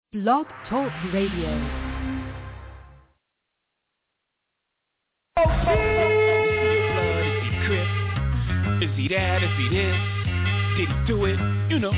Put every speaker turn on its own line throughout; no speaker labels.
Blog Talk Radio.
Is he that? Is he this? Did he do it? You know.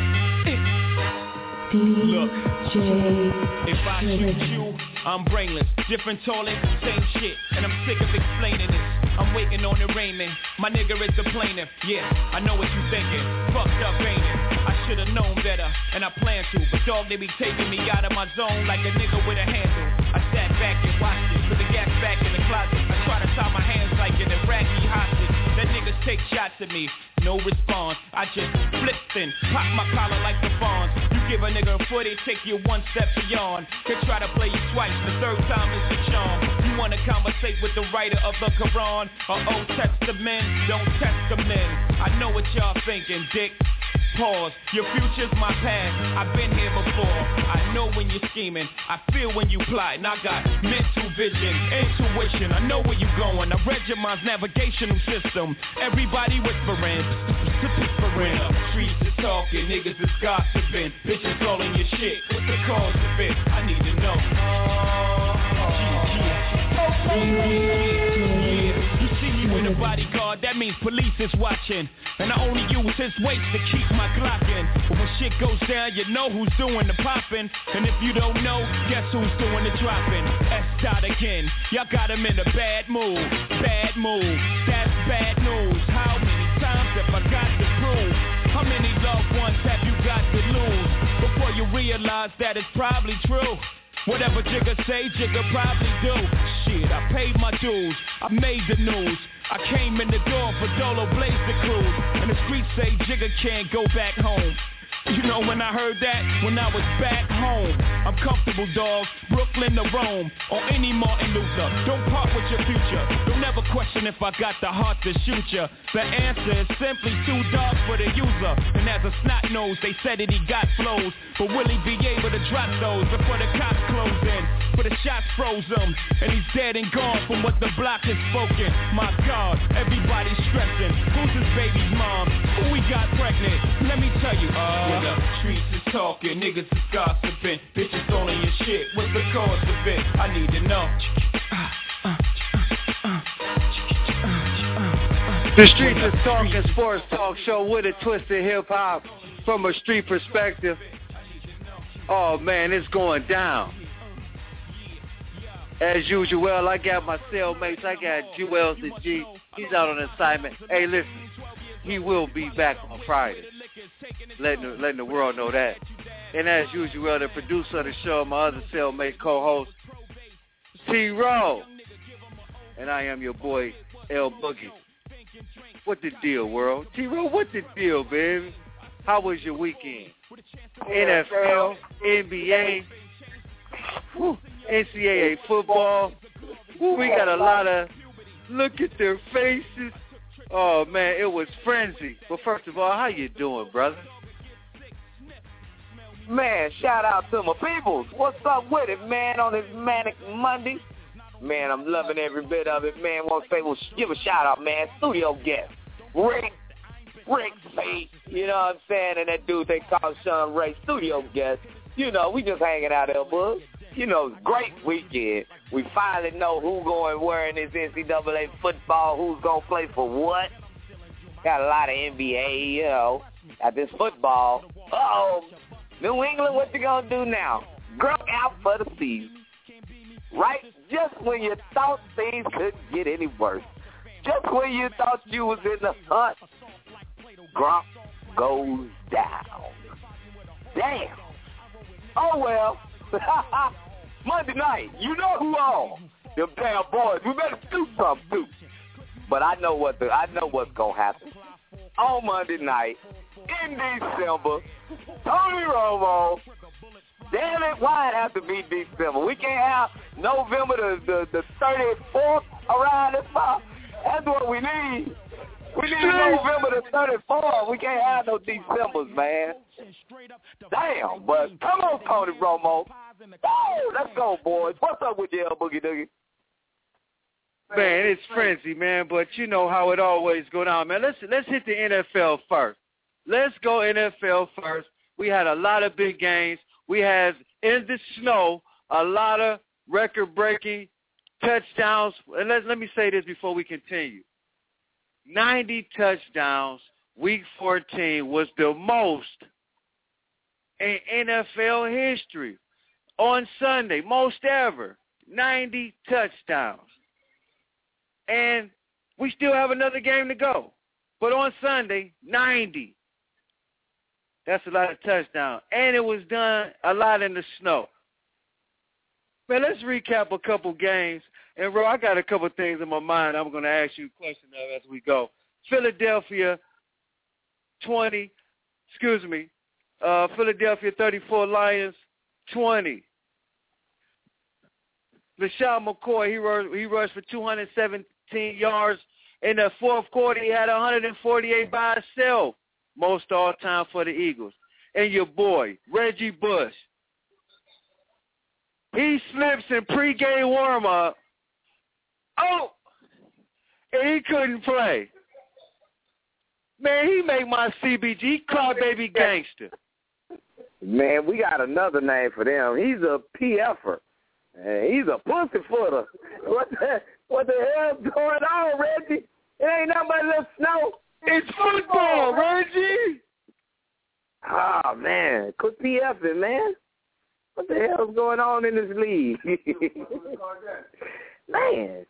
Look, if I shoot you, I'm brainless. Different tolling, same shit. And I'm sick of explaining this. I'm waiting on arraignment. My nigga is the plaintiff. Yeah, I know what you thinking. Fucked up, ain't it? I should've known better, and I plan to. But dog, they be taking me out of my zone like a nigga with a handle. I sat back and watched it, put the gas back in the closet. I try to tie my hands like an Iraqi hostage. That niggas take shots at me, no response. I just flipped and pop my collar like the fawns. You give a nigga a foot, they take you one step beyond. They try to play you twice, the third time is the charm. You wanna conversate with the writer of the Quran or Old Testament? Don't test the men. I know what y'all thinking, dick. Pause, your future's my past. I've been here before. I know when you're scheming, I feel when you plot. And I got mental vision, intuition. I know where you're going. I read your mind's navigational system. Everybody whispering, whispering. Streets is talking, niggas is gossiping. Bitches calling your shit. What's the cause of it? I need to know. You see me with a bodyguard, that means police is watching. And I only use his weight to keep my Glock in. But when shit goes down, you know who's doing the popping. And if you don't know, guess who's doing the dropping? S-Dot again, y'all got him in a bad mood. Bad mood, that's bad news. How many times have I got to prove? How many loved ones have you got to lose before you realize that it's probably true? Whatever Jigga say, Jigga probably do. Shit, I paid my dues, I made the news. I came in the door for Dolo Blaze the Cruise. And the streets say Jigga can't go back home. You know when I heard that? When I was back home. I'm comfortable, dog, Brooklyn to Rome, or any Martin Luther. Don't part with your future. Don't ever question if I got the heart to shoot ya. The answer is simply too dark for the user. And as a snot nose, they said that he got flows. But will he be able to drop those before the cops close in? For the shots froze him, and he's dead and gone from what the block has spoken. My God, everybody's stressing. Who's his baby's mom? Who we got pregnant? Let me tell you, when the streets is talking, niggas is gossiping, bitches calling your shit. What's the cause of it? I need to know.
The Streets is Talking sports talk show with a twist of hip hop from a street perspective. Oh man, it's going down. As usual, I got my cellmates. I got Jewels the G. He's out on assignment. Hey, listen, he will be back on Friday. Letting the world know that. And as usual, the producer of the show, my other cellmate co-host, T-Row. And I am your boy, L Boogie. What the deal, world? T-Row, what the deal, baby? How was your weekend? NFL, NBA, NCAA football. We got a lot of look at their faces. Oh, man, it was frenzy. But first of all, how you doing, brother?
Man, shout out to my peoples. What's up with it, man, on this Manic Monday? Man, I'm loving every bit of it, man. Want to say, well, give a shout out, man. Studio guest, Rick Spade. You know what I'm saying? And that dude they call Sean Ray, studio guest. You know, we just hanging out there, bud. You know, great weekend. We finally know who's going where in this NCAA football, who's going to play for what. Got a lot of NBA, you know, at this football. Uh-oh, New England, what you going to do now? Gronk out for the season. Right? Just when you thought things couldn't get any worse. Just when you thought you was in the hunt, Gronk goes down. Damn. Oh, well. Monday night, you know who on. Them damn boys, we better do something too. But I know what's gonna happen. On Monday night, in December, Tony Romo. Damn it, why it have to be December? We can't have November the 34th around this far. That's what we need. We need November the 34th. We can't have no Decembers, man. Damn, but come on, Tony Romo. Woo, let's go, boys. What's up with you, Boogie Doogie?
Man, it's frenzy, man, but you know how it always go down, man. Let's hit the NFL first. Let's go NFL first. We had a lot of big games. We had in the snow, a lot of record-breaking touchdowns. And let me say this before we continue. 90 touchdowns, Week 14 was the most in NFL history. On Sunday, most ever, 90 touchdowns. And we still have another game to go. But on Sunday, 90. That's a lot of touchdowns. And it was done a lot in the snow. Man, let's recap a couple games. And, Ro, I got a couple things in my mind I'm going to ask you a question of as we go. Philadelphia 34, Lions 20. LaShawn McCoy, he rushed for 217 yards. In the fourth quarter, he had 148 by himself, most all-time for the Eagles. And your boy, Reggie Bush, he slips in pregame warm-up. Oh! And he couldn't play. Man, he make my CBG crybaby gangster.
Man, we got another name for them. He's a PF'er. He's a pussyfooter. What the hell's going on, Reggie? It ain't nothing but a little snow.
It's football, Reggie.
Oh, man. Quit PF'ing, man. What the hell's going on in this league? Man.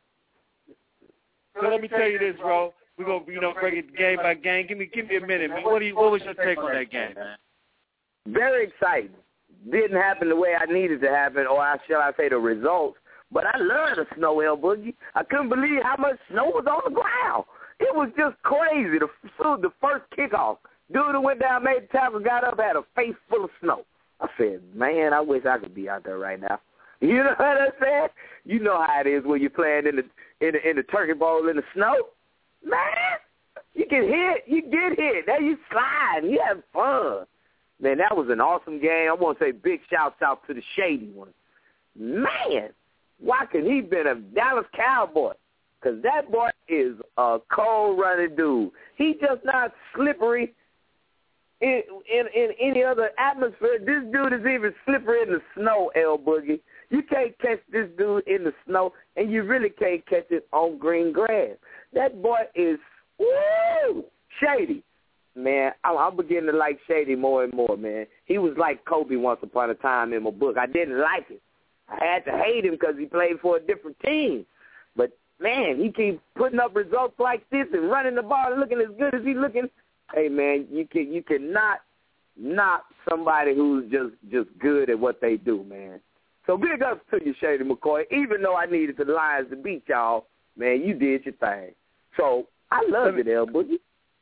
So let me tell you this, bro. We're going to, break it game by game. Give me a minute, man. What was your take on that game, man?
Very exciting. Didn't happen the way I needed to happen, or shall I say the results. But I love the snow, El Boogie. I couldn't believe how much snow was on the ground. It was just crazy. The first kickoff, dude who went down, made the tackle, got up, had a face full of snow. I said, man, I wish I could be out there right now. You know what I'm saying? You know how it is when you're playing in the turkey bowl in the snow. Man, you get hit. You get hit. Now you slide. You have fun. Man, that was an awesome game. I want to say big shouts out to the Shady one. Man, why could he been a Dallas Cowboy? Because that boy is a cold-running dude. He just not slippery in any other atmosphere. This dude is even slippery in the snow, El Boogie. You can't catch this dude in the snow, and you really can't catch it on green grass. That boy is, woo, Shady. Man, I'm beginning to like Shady more and more, man. He was like Kobe once upon a time in my book. I didn't like it. I had to hate him because he played for a different team. But, man, he keeps putting up results like this and running the ball and looking as good as he's looking. Hey, man, you cannot knock somebody who's just good at what they do, man. So big ups to you, Shady McCoy. Even though I needed the Lions to beat y'all, man, you did your thing. So I love it, El Boogie.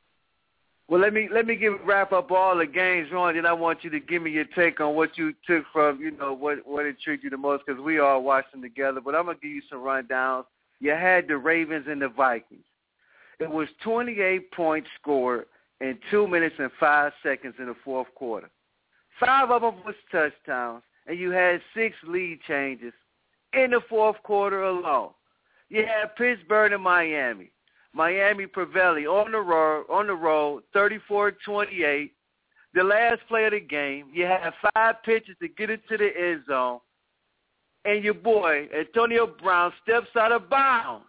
Well, let me wrap up all the games, Ron, and I want you to give me your take on what you took from, what intrigued you the most, because we all watched them together. But I'm going to give you some rundowns. You had the Ravens and the Vikings. It was 28 points scored in 2 minutes and 5 seconds in the fourth quarter. 5 of them was touchdowns, and you had 6 lead changes in the fourth quarter alone. You had Pittsburgh and Miami. Miami prevailing on the road, 34-28. The last play of the game, you had 5 pitches to get into the end zone, and your boy, Antonio Brown, steps out of bounds.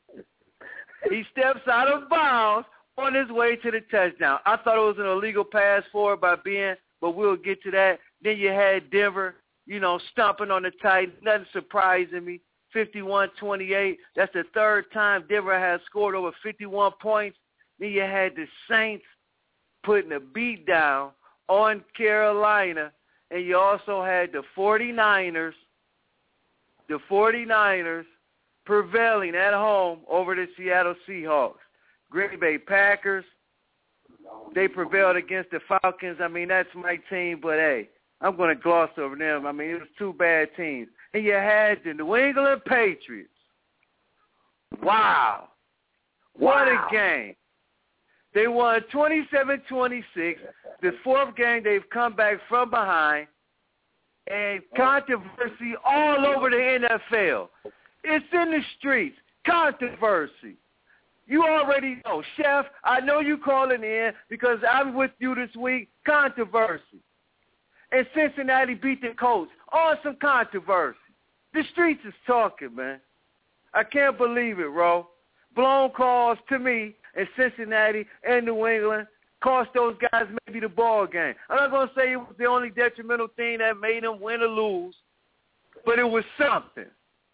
He steps out of bounds on his way to the touchdown. I thought it was an illegal pass forward by Ben, but we'll get to that. Then you had Denver, stomping on the Titans. Nothing surprising me. 51-28. That's the third time Denver has scored over 51 points. Then you had the Saints putting a beat down on Carolina, and you also had the 49ers prevailing at home over the Seattle Seahawks. Green Bay Packers, they prevailed against the Falcons. I mean, that's my team, but hey, I'm going to gloss over them. I mean, it was 2 bad teams. And you had the New England Patriots. Wow. What a game. They won 27-26. The fourth game, they've come back from behind. And controversy all over the NFL. It's in the streets. Controversy. You already know. Chef, I know you calling in because I'm with you this week. Controversy. And Cincinnati beat the Colts on some controversy. The streets is talking, man. I can't believe it, Ro. Blown calls to me in Cincinnati and New England cost those guys maybe the ball game. I'm not going to say it was the only detrimental thing that made them win or lose, but it was something.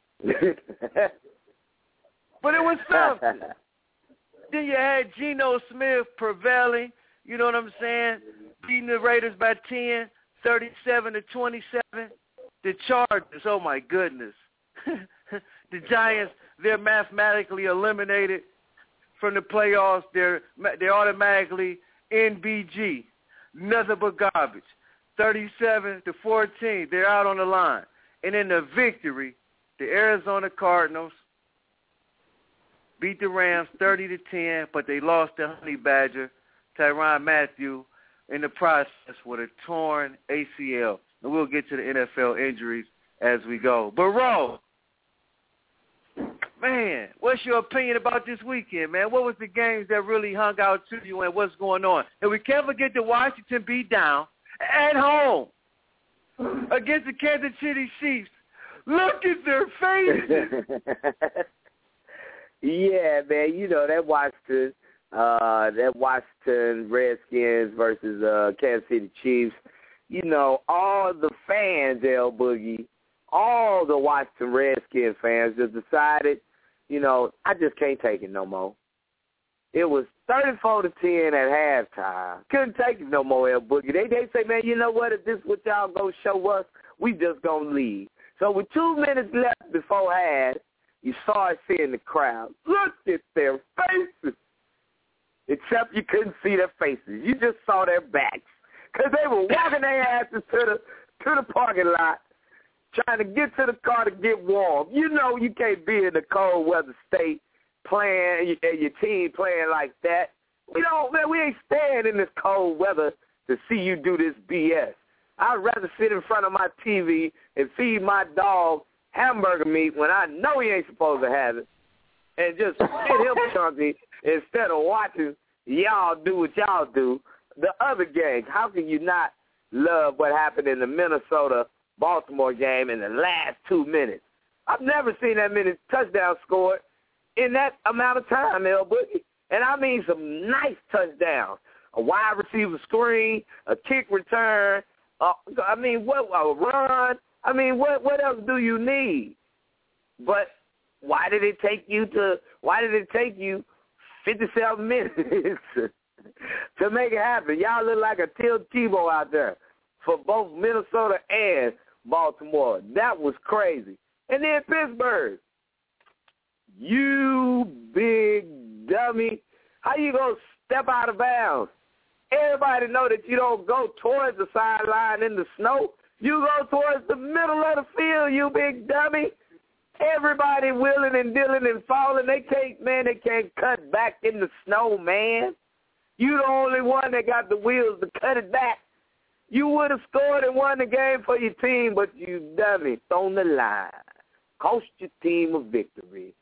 But it was something. Then you had Geno Smith prevailing, you know what I'm saying, beating the Raiders by 10, 37-27. The Chargers, oh, my goodness. The Giants, they're mathematically eliminated from the playoffs. They're automatically NBG, nothing but garbage. 37-14, they're out on the line. And in the victory, the Arizona Cardinals beat the Rams 30-10, but they lost to Honey Badger, Tyrann Mathieu, in the process with a torn ACL. And we'll get to the NFL injuries as we go. But, Ro, man, what's your opinion about this weekend, man? What was the games that really hung out to you and what's going on? And we can't forget the Washington beat down at home against the Kansas City Chiefs. Look at their faces.
Yeah, man, you know, that Washington Redskins versus Kansas City Chiefs, you know, all the fans, L Boogie, all the Washington Redskins fans just decided, you know, I just can't take it no more. It was 34-10 at halftime. Couldn't take it no more, L Boogie. They say, man, you know what? If this is what y'all gonna show us, we just gonna leave. So with 2 minutes left before half, you started seeing the crowd. Look at their faces. Except you couldn't see their faces. You just saw their backs. Because they were walking their asses to the parking lot, trying to get to the car to get warm. You know you can't be in the cold weather state playing, and your team playing like that. We ain't staying in this cold weather to see you do this BS. I'd rather sit in front of my TV and feed my dog hamburger meat when I know he ain't supposed to have it, and just get him chunky instead of watching y'all do what y'all do. The other games, how can you not love what happened in the Minnesota-Baltimore game in the last 2 minutes? I've never seen that many touchdowns scored in that amount of time, L Boogie. And I mean some nice touchdowns. A wide receiver screen, a kick return, a run. I mean, what else do you need? But why did it take you 57 minutes to make it happen? Y'all look like a Till Tebow out there for both Minnesota and Baltimore. That was crazy. And then Pittsburgh. You big dummy. How you going to step out of bounds? Everybody know that you don't go towards the sideline in the snow. You go towards the middle of the field, you big dummy. Everybody wheeling and dealing and falling. They can't cut back in the snow, man. You the only one that got the wheels to cut it back. You would have scored and won the game for your team, but you dummy, on the line. Cost your team a victory.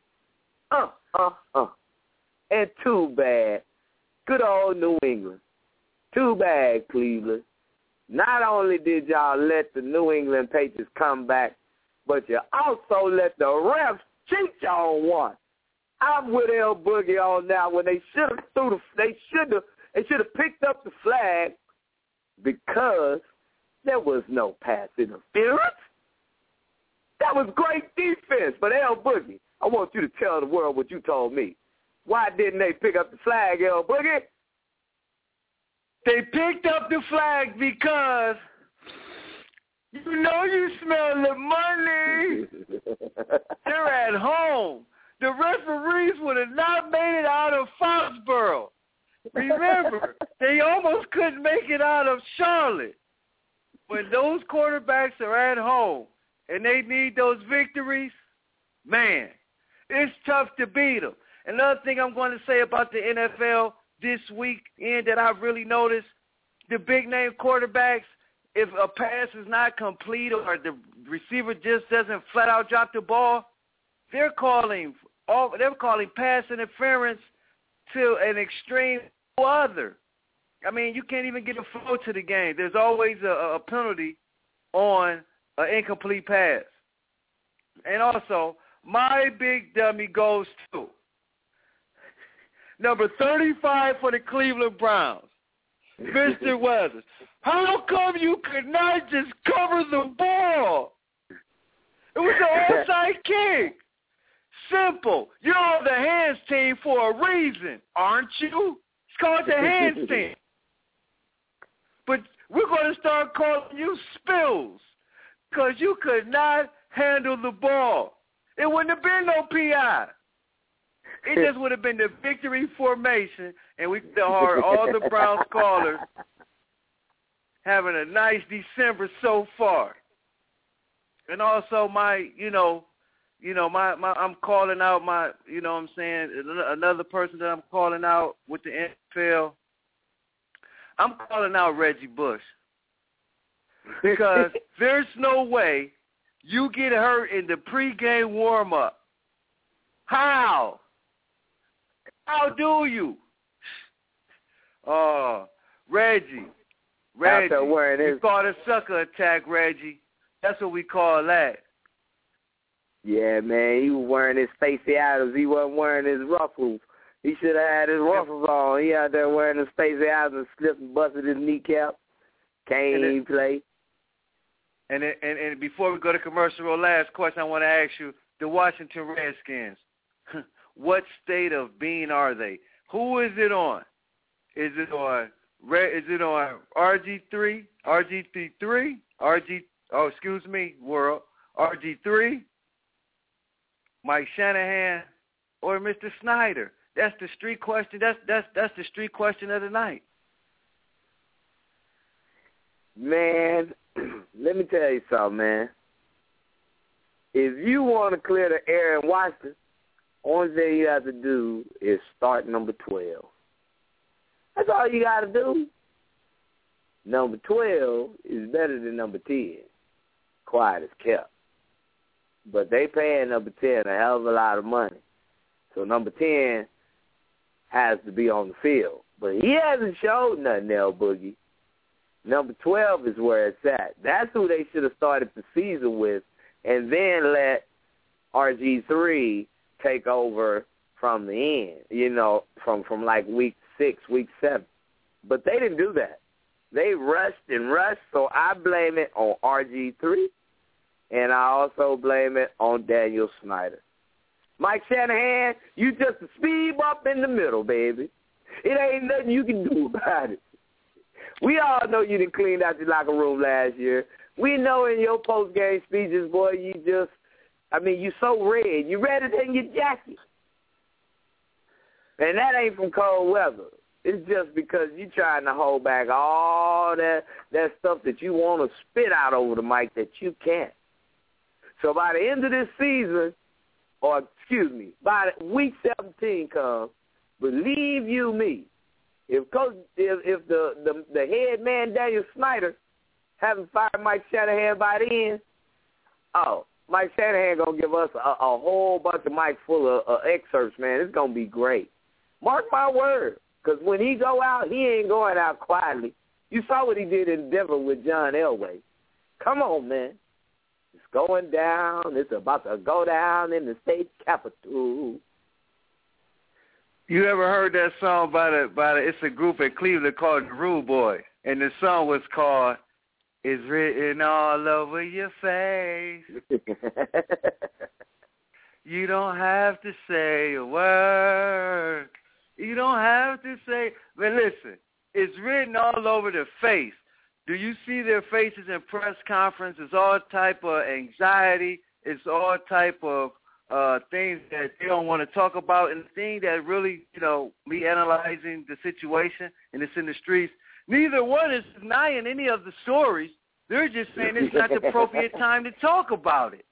And too bad. Good old New England. Too bad, Cleveland. Not only did y'all let the New England Patriots come back, but you also let the refs cheat y'all on one. I'm with L Boogie on now when they should have picked up the flag because there was no pass interference. That was great defense. But L Boogie, I want you to tell the world what you told me. Why didn't they pick up the flag, L Boogie?
They picked up the flag because you know you smell the money. They're at home. The referees would have not made it out of Foxborough. Remember, they almost couldn't make it out of Charlotte. When those quarterbacks are at home and they need those victories, man, it's tough to beat them. Another thing I'm going to say about the NFL this weekend that I've really noticed, the big-name quarterbacks, if a pass is not complete or the receiver just doesn't flat-out drop the ball, they're calling pass interference to an extreme other. I mean, you can't even get a flow to the game. There's always a penalty on an incomplete pass. And also, my big dummy goes to number 35 for the Cleveland Browns, Mr. Weathers. How come you could not just cover the ball? It was an onside kick. Simple. You're on the hands team for a reason, aren't you? It's called the hands team. But we're going to start calling you Spills because you could not handle the ball. It wouldn't have been no PI. It just would have been the victory formation, and we could have heard all the Browns callers having a nice December so far. And also I'm calling out my, you know what I'm saying, another person that I'm calling out with the NFL, I'm calling out Reggie Bush. Because there's no way you get hurt in the pregame warm-up. How? How do you? Reggie, you called a sucker attack, Reggie. That's what we call that.
Yeah, man, he was wearing his Stacey Adams. He wasn't wearing his ruffles. He should have had his ruffles on. He out there wearing his Stacey Adams and slipped and busted his kneecap. Can't even play.
And before we go to commercial, last question I want to ask you, the Washington Redskins, what state of being are they? Who is it on? Is it on RG3? World. RG3? Mike Shanahan or Mr. Snyder? That's the street question. That's the street question of the night.
Man, let me tell you something, man. If you want to clear the air in Washington, only thing you have to do is start number 12. That's all you got to do. Number 12 is better than number 10. Quiet as kept. But they paying number 10 a hell of a lot of money. So number 10 has to be on the field. But he hasn't showed nothing, L Boogie. Number 12 is where it's at. That's who they should have started the season with and then let RG3 take over from the end, you know, from like week 6, week 7. But they didn't do that. They rushed, so I blame it on RG3, and I also blame it on Daniel Snyder. Mike Shanahan, you just a speed bump in the middle, baby. It ain't nothing you can do about it. We all know you done cleaned out your locker room last year. We know in your post-game speeches, boy, you so red. You redder than your jacket. And that ain't from cold weather. It's just because you trying to hold back all that stuff that you want to spit out over the mic that you can't. So by the end of this season, by week 17 comes, believe you me, if the head man Daniel Snyder haven't fired Mike Shanahan by then, Mike Shanahan gonna give us a whole bunch of mics full of excerpts, man. It's gonna be great. Mark my word, because when he go out, he ain't going out quietly. You saw what he did in Denver with John Elway. Come on, man. It's going down. It's about to go down in the state capitol.
You ever heard that song by it's a group in Cleveland called the Rude Boy, and the song was called "It's Written All Over Your Face." You don't have to say a word. You don't have to say. But listen, it's written all over their face. Do you see their faces in press conference? It's all type of anxiety. It's all type of things that they don't want to talk about. And the thing that really, me analyzing the situation, and it's in the streets, neither one is denying any of the stories. They're just saying it's not the appropriate time to talk about it.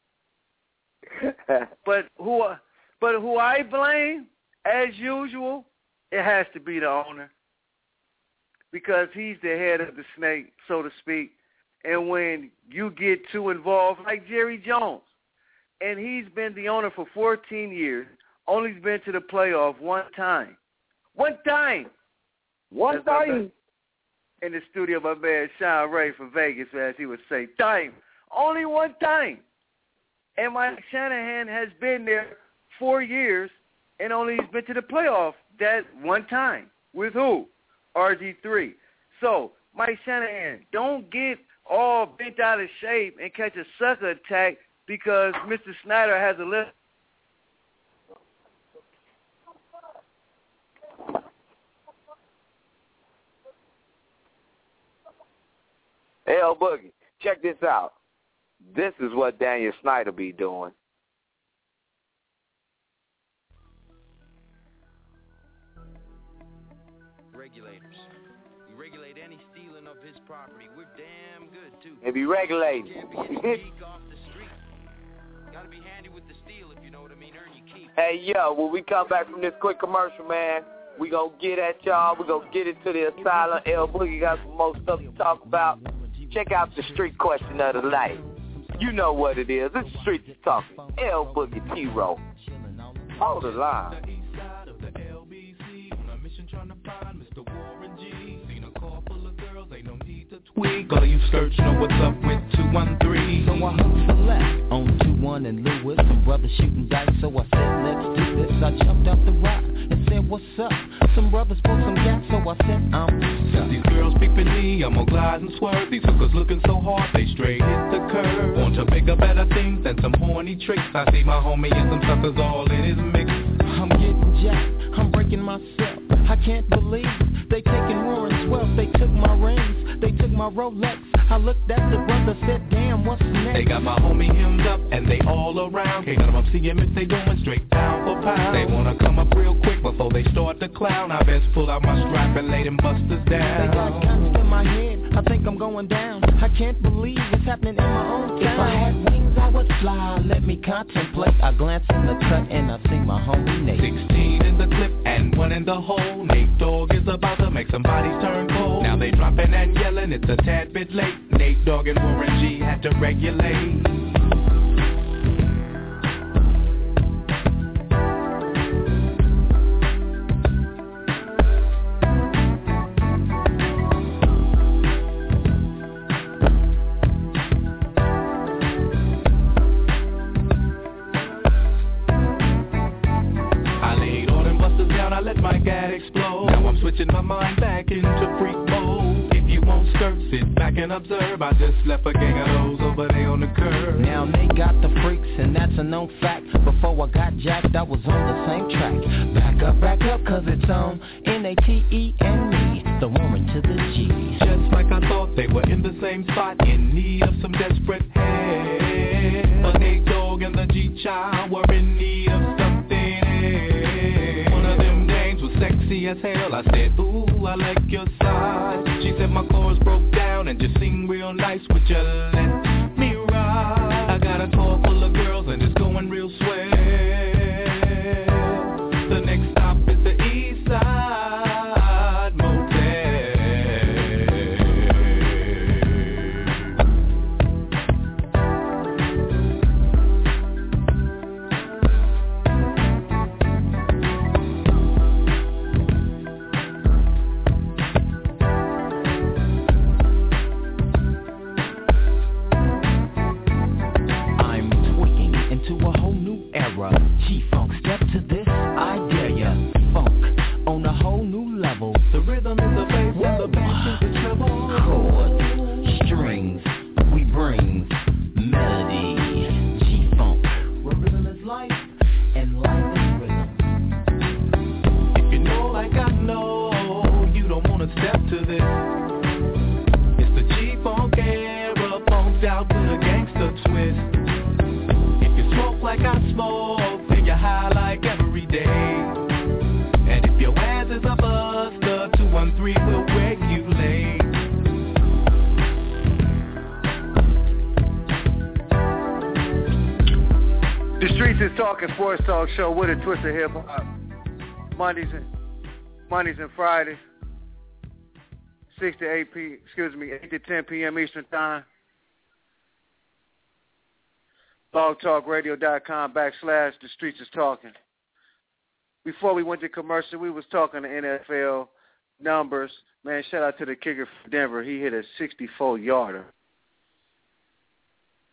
But who I blame, as usual, it has to be the owner, because he's the head of the snake, so to speak. And when you get too involved, like Jerry Jones, and he's been the owner for 14 years, only been to the playoff one time. One time. In the studio, my man Sean Ray from Vegas, as he would say, time. Only one time. And Mike Shanahan has been there 4 years and only he's been to the playoff that one time. With who? RG3. So, Mike Shanahan, don't get all bent out of shape and catch a sucker attack because Mr. Snyder has a list.
L Boogie, check this out. This is what Daniel Snyder be doing.
Regulators. We regulate any stealing of his property. We're damn good, too.
And be regulated.
Can't be any geek off the street. Gotta be handy with the steel, if you know what I mean. Earn your keep.
Hey, yo, when we come back from this quick commercial, man, we gonna get at y'all. We gonna get into the asylum. L Boogie got some more stuff to talk about. Check out the street question of the night. You know what it is. It's Streets is Talking. L Boogie T-Row. Hold the line.
All you skirts know what's up with 213.
So I hooked the left on 21 and Lewis. Some brothers shooting dice, so I said, let's do this. I jumped out the rock and said, what's up? Some brothers pulled some gas, so I said,
Since these girls peeping me, I'm gonna glide and swerve. These hookers looking so hard, they straight hit the curve. Want to bigger, better things than some horny tricks. I see my homie and some suckers all in his mix.
I'm getting jacked, I'm breaking myself. I can't believe they taking Warren's wealth. They took my rings, they took my Rolex. I looked at the brother, said, damn, what's next?
They got my homie hemmed up and they all around. Can't none of them see him if they going straight down for pound. They wanna come up real quick before they start to clown. I best pull out my strap and lay them busters down.
They got guns in my head, I think I'm going down. I can't believe it's happening in my own town. If I had wings, I would fly, let me contemplate. I glance in the cut and I see my homie Nate.
16 in the clip and 1 in the hole. Nate Dogg is about to make some bodies turn cold. Now they dropping and yelling, it's a tad bit late. Nate Dogg and Warren G had to regulate. I let my gat explode. Now I'm switching my mind back into freak mode. If you won't skirt, sit back and observe. I just left a gang of those over there on the curb.
Now they got the freaks and that's a known fact. Before I got jacked, I was on the same track. Back up, cause it's on N-A-T-E and me, the Warren to the G.
Just like I thought, they were in the same spot, in need of some desperate help. But Nate Dogg and the G-Child were in need of something. One of them dames was sexy as hell. I said, ooh, I like your side. She said my chords broke down and just sing real nice. Would you let me ride? I got a car full of girls and it's going real swell. The next stop is the East Side Motel.
G-Funk, step to this, I dare ya. Funk, on a whole new level.
The rhythm is the bass and the bass is the treble.
Chords, strings, we bring melody. G-Funk, where rhythm is life, and life is rhythm.
If you know like I know, you don't wanna step to this. It's the G-Funk era, funked out with a gangster twist. Smoke like I smoke, then you high like every day. And if your ass is a buster, 213 will regulate.
The Streets is Talking Sports Talk Show with a twist of hip hop. Mondays and Fridays, 8 to 10 p.m. Eastern Time. blogtalkradio.com / The Streets is Talking. Before we went to commercial, we was talking to NFL numbers. Man, shout out to the kicker from Denver. He hit a 64-yarder.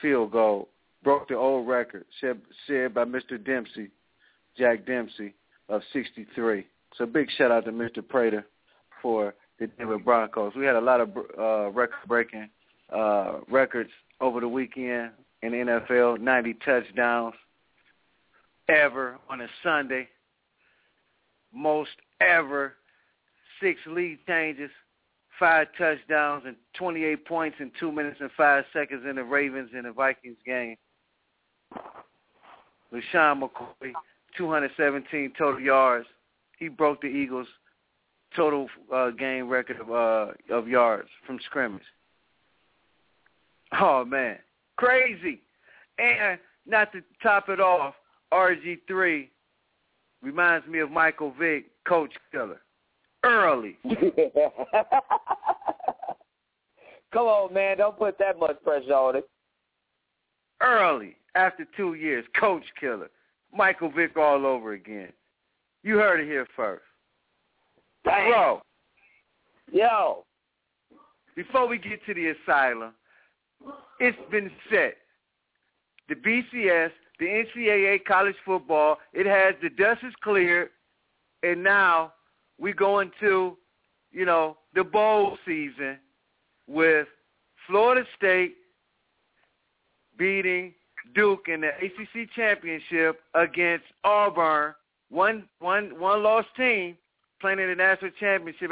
field goal, broke the old record shared by Mr. Dempsey, Jack Dempsey, of 63. So big shout-out to Mr. Prater for the Denver Broncos. We had a lot of record-breaking records over the weekend in the NFL, 90 touchdowns ever on a Sunday, most ever, 6 lead changes, 5 touchdowns, and 28 points in 2 minutes and 5 seconds in the Ravens and the Vikings game. LeSean McCoy, 217 total yards. He broke the Eagles' total game record of yards from scrimmage. Oh, man. Crazy. And not to top it off, RG3 reminds me of Michael Vick, Coach Killer. Early.
Come on, man. Don't put that much pressure on it.
Early. After 2 years, Coach Killer. Michael Vick all over again. You heard it here first.
Dang.
Bro.
Yo.
Before we get to the asylum, it's been set. The BCS, the NCAA college football, it has the dust is cleared, and now we go into, the bowl season with Florida State beating Duke in the ACC championship against Auburn, one lost team playing in the national championship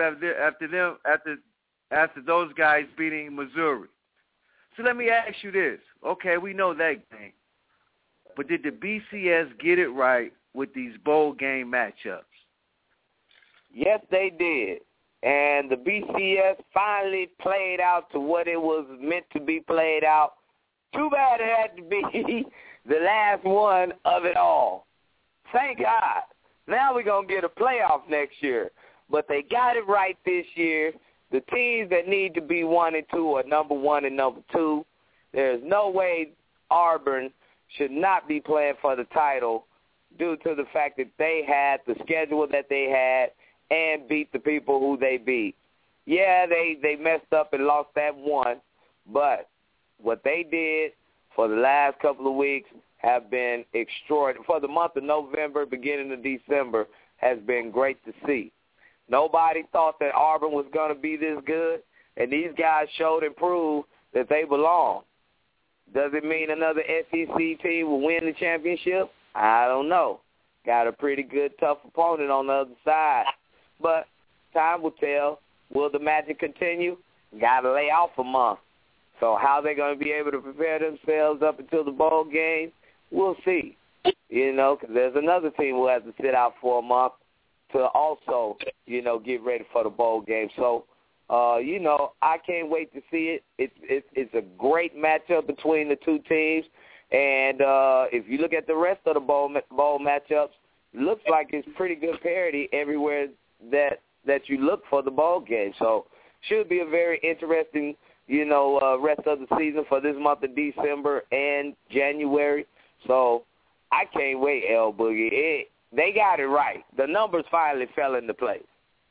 after those guys beating Missouri. So let me ask you this. Okay, we know that game. But did the BCS get it right with these bowl game matchups?
Yes, they did. And the BCS finally played out to what it was meant to be played out. Too bad it had to be the last one of it all. Thank God. Now we're going to get a playoff next year. But they got it right this year. The teams that need to be 1 and 2 are number 1 and number 2. There's no way Auburn should not be playing for the title due to the fact that they had the schedule that they had and beat the people who they beat. Yeah, they messed up and lost that one, but what they did for the last couple of weeks have been extraordinary. For the month of November, beginning of December, has been great to see. Nobody thought that Auburn was going to be this good, and these guys showed and proved that they belong. Does it mean another SEC team will win the championship? I don't know. Got a pretty good, tough opponent on the other side. But time will tell. Will the magic continue? Got to lay off a month. So how they're going to be able to prepare themselves up until the bowl game, we'll see. Because there's another team who has to sit out for a month to also, get ready for the bowl game. So, I can't wait to see it. It's a great matchup between the two teams. And if you look at the rest of the bowl matchups, it looks like it's pretty good parity everywhere that you look for the bowl game. So should be a very interesting, rest of the season for this month of December and January. So I can't wait, L Boogie. They got it right. The numbers finally fell into place.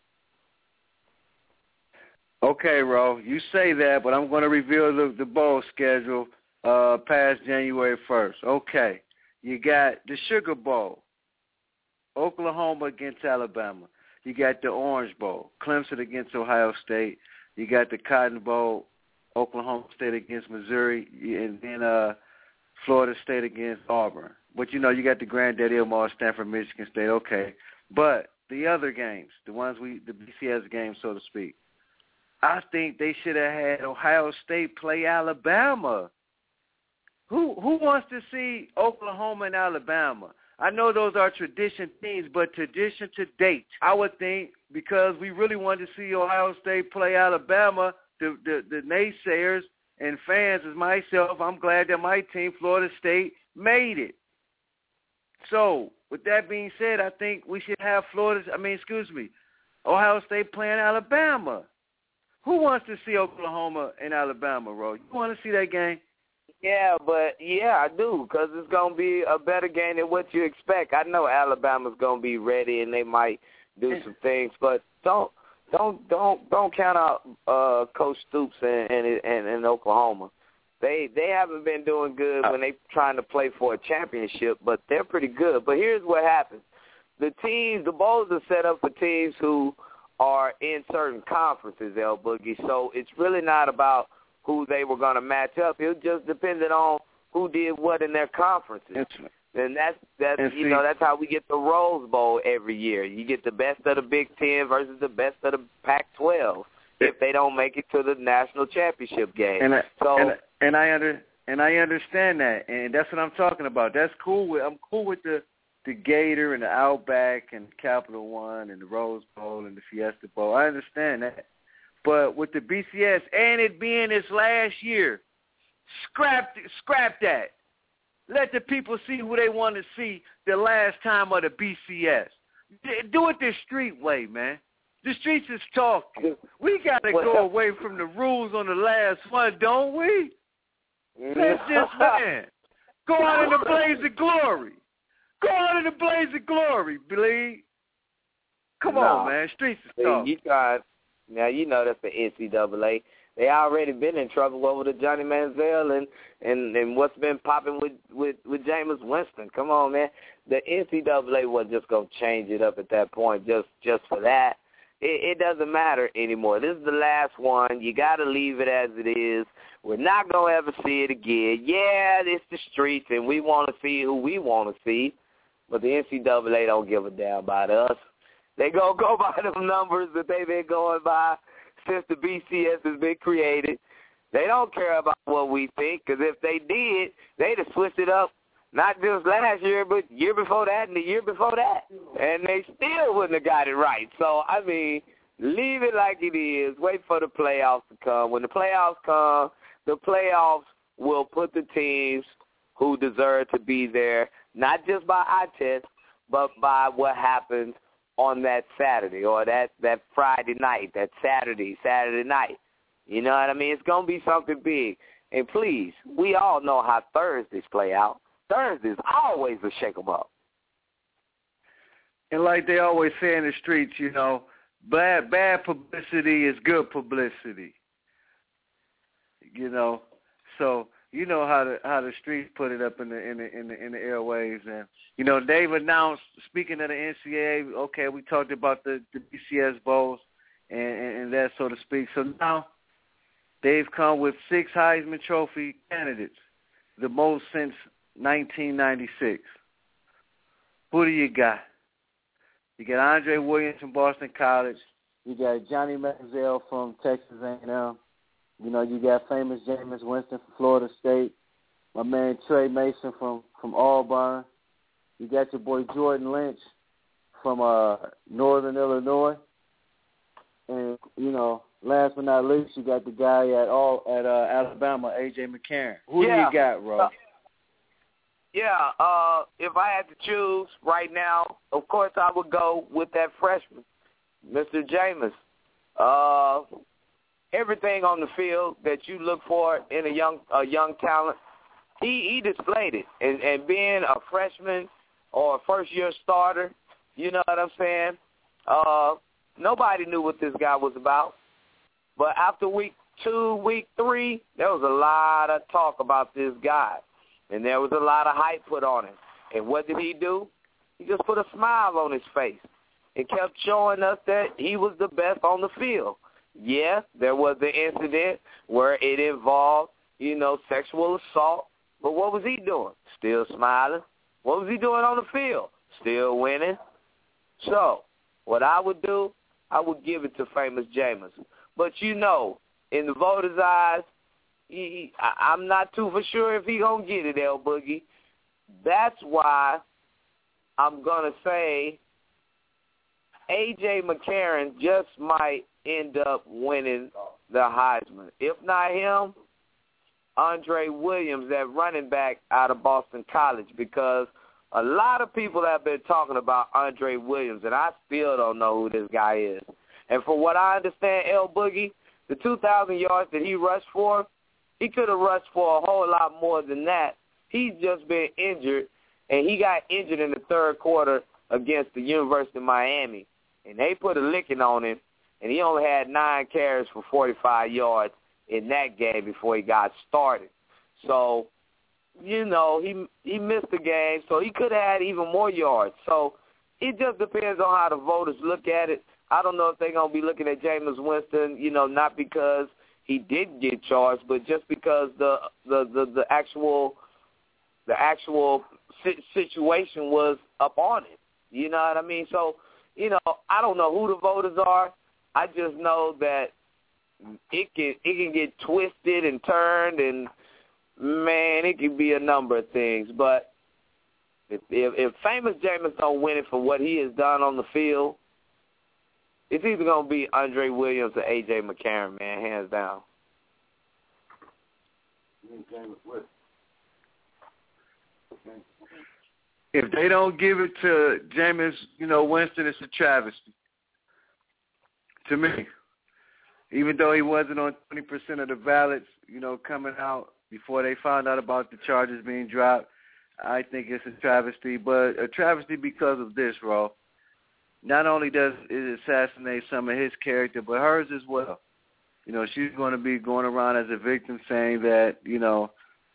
Okay, Ro, you say that, but I'm going to reveal the bowl schedule past January 1st. Okay, you got the Sugar Bowl, Oklahoma against Alabama. You got the Orange Bowl, Clemson against Ohio State. You got the Cotton Bowl, Oklahoma State against Missouri, and then Florida State against Auburn. But, you got the Granddaddy Omar, Stanford, Michigan State. Okay. But the other games, the BCS games, so to speak, I think they should have had Ohio State play Alabama. Who wants to see Oklahoma and Alabama? I know those are tradition teams, but tradition to date, I would think, because we really wanted to see Ohio State play Alabama, the naysayers and fans as myself, I'm glad that my team, Florida State, made it. So, with that being said, I think we should have Ohio State playing Alabama. Who wants to see Oklahoma and Alabama, Ro? You want to see that game?
Yeah, I do, because it's going to be a better game than what you expect. I know Alabama's going to be ready and they might do some things, but don't count out Coach Stoops and Oklahoma.
They haven't been doing good when they trying to play for a championship, but they're pretty good. But here's what happens. The bowls are set up for teams who are in certain conferences, El Boogie. So it's really not about who they were going to match up. It just depended on who did what in their conferences. And that's how we get the Rose Bowl every year. You get the best of the Big Ten versus the best of the Pac-12 if they don't make it to the national championship game.
And I understand that, and that's what I'm talking about. That's cool. I'm cool with the Gator and the Outback and Capital One and the Rose Bowl and the Fiesta Bowl. I understand that. But with the BCS and it being its last year, scrap that. Let the people see who they want to see the last time of the BCS. Do it the street way, man. The streets is talking. We got to go away from the rules on the last one, don't we? Let's just, man, go out in the blaze of glory. Go out in the blaze of glory, Bleed. Come on, man. Streets is talking.
Now, you know that's the NCAA. They already been in trouble over the Johnny Manziel and what's been popping with Jameis Winston. Come on, man. The NCAA wasn't just going to change it up at that point just for that. It doesn't matter anymore. This is the last one. You got to leave it as it is. We're not going to ever see it again. Yeah, it's the streets, and we want to see who we want to see, but the NCAA don't give a damn about us. They going to go by them numbers that they've been going by since the BCS has been created. They don't care about what we think, because if they did, they'd have switched it up not just last year, but year before that and the year before that. And they still wouldn't have got it right. So, I mean, leave it like it is. Wait for the playoffs to come. When the playoffs come, the playoffs will put the teams who deserve to be there, not just by eye test, but by what happens on that Saturday or that Friday night, that Saturday night. You know what I mean? It's going to be something big. And please, we all know how Thursdays play out. Thursdays always a shake 'em up.
And like they always say in the streets, you know, bad publicity is good publicity. You know, so you know how the streets put it up in the airwaves, and you know they've announced. Speaking of the NCAA, okay, we talked about the BCS bowls and that, so to speak. So now they've come with 6 Heisman Trophy candidates, the most since 1996. Who do you got? You got Andre Williams from Boston College. You got Johnny Manziel from Texas A&M. You know, you got famous Jameis Winston from Florida State. My man Trey Mason from Auburn. You got your boy Jordan Lynch from Northern Illinois. And, you know, last but not least, you got the guy at Alabama, A.J. McCarron. Who do you got, Ro?
If I had to choose right now, of course I would go with that freshman, Mr. Jameis. Everything on the field that you look for in a young talent, he displayed it. And being a freshman or a first-year starter, you know what I'm saying? Nobody knew what this guy was about. But after week 2, week 3, there was a lot of talk about this guy. And there was a lot of hype put on him. And what did he do? He just put a smile on his face and kept showing us that he was the best on the field. Yeah, there was an incident where it involved, you know, sexual assault. But what was he doing? Still smiling. What was he doing on the field? Still winning. So what I would do, I would give it to famous Jameis. But, you know, in the voters' eyes, I'm not too for sure if he going to get it, El Boogie. That's why I'm going to say A.J. McCarron just might end up winning the Heisman. If not him, Andre Williams, that running back out of Boston College, because a lot of people have been talking about Andre Williams, and I still don't know who this guy is. And from what I understand, El Boogie, the 2,000 yards that he rushed for, he could have rushed for a whole lot more than that. He's just been injured, and he got injured in the third quarter against the University of Miami. And they put a licking on him, and he only had 9 carries for 45 yards in that game before he got started.
So, you know, he missed the game, so he could have had even more yards. So it just depends on how the voters look at it. I don't know if they're going to be looking at Jameis Winston, you know, not because he did get charged, but just because the actual situation was up on it. You know what I mean? So, you know, I don't know who the voters are. I just know that it can get twisted and turned, and man, it can be a number of things. But if famous Jameis don't win it for what he has done on the field, it's either going to be Andre Williams or A.J. McCarron, man, hands down.
If they don't give it to Jameis, you know, Winston, it's a travesty to me. Even though he wasn't on 20% of the ballots, you know, coming out before they found out about the charges being dropped, I think it's a travesty. But a travesty because of this, Ro. Not only does it assassinate some of his character, but hers as well. You know, she's going to be going around as a victim saying that, you know,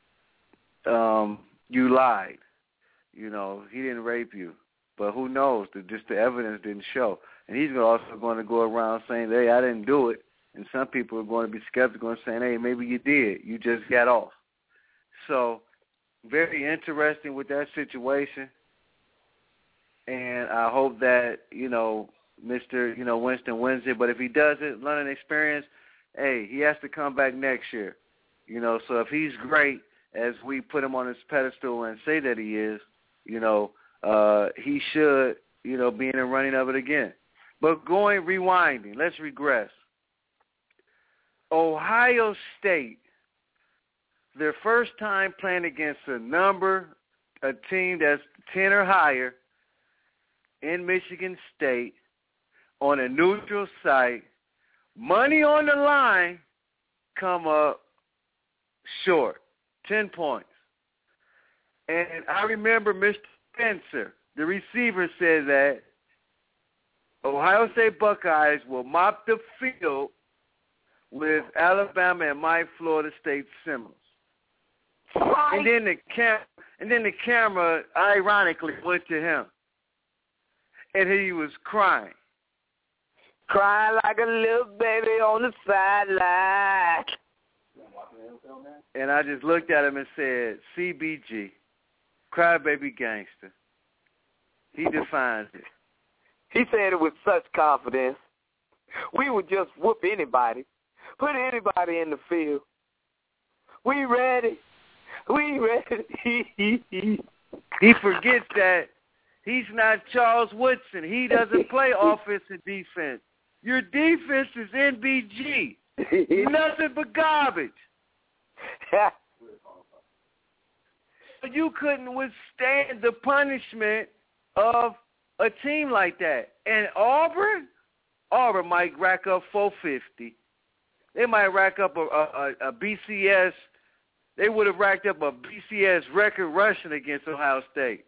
you lied. You know, he didn't rape you. But who knows? Just the evidence didn't show. And he's also going to go around saying, hey, I didn't do it. And some people are going to be skeptical and saying, hey, maybe you did. You just got off. So very interesting with that situation. And I hope that, you know, Mr. Winston wins it. But if he doesn't, learning experience, hey, he has to come back next year. You know, so if he's great, as we put him on his pedestal and say that he is, you know, he should, you know, be in the running of it again. But rewinding, let's regress. Ohio State, their first time playing against a team that's 10 or higher in Michigan State on a neutral site, money on the line, come up short, 10 points. And I remember Mr. Spencer, the receiver, said that Ohio State Buckeyes will mop the field with Alabama and my Florida State Seminoles. And then the camera ironically went to him. And he was crying.
Crying like a little baby on the sideline.
And I just looked at him and said, CBG, crybaby gangster. He defines it.
He said it with such confidence. We would just whoop anybody, put anybody in the field. We ready. We ready.
He forgets that he's not Charles Woodson. He doesn't play offense and defense. Your defense is NBG. Nothing but garbage. You couldn't withstand the punishment of a team like that. And Auburn might rack up 450. They might rack up a BCS. They would have racked up a BCS record rushing against Ohio State.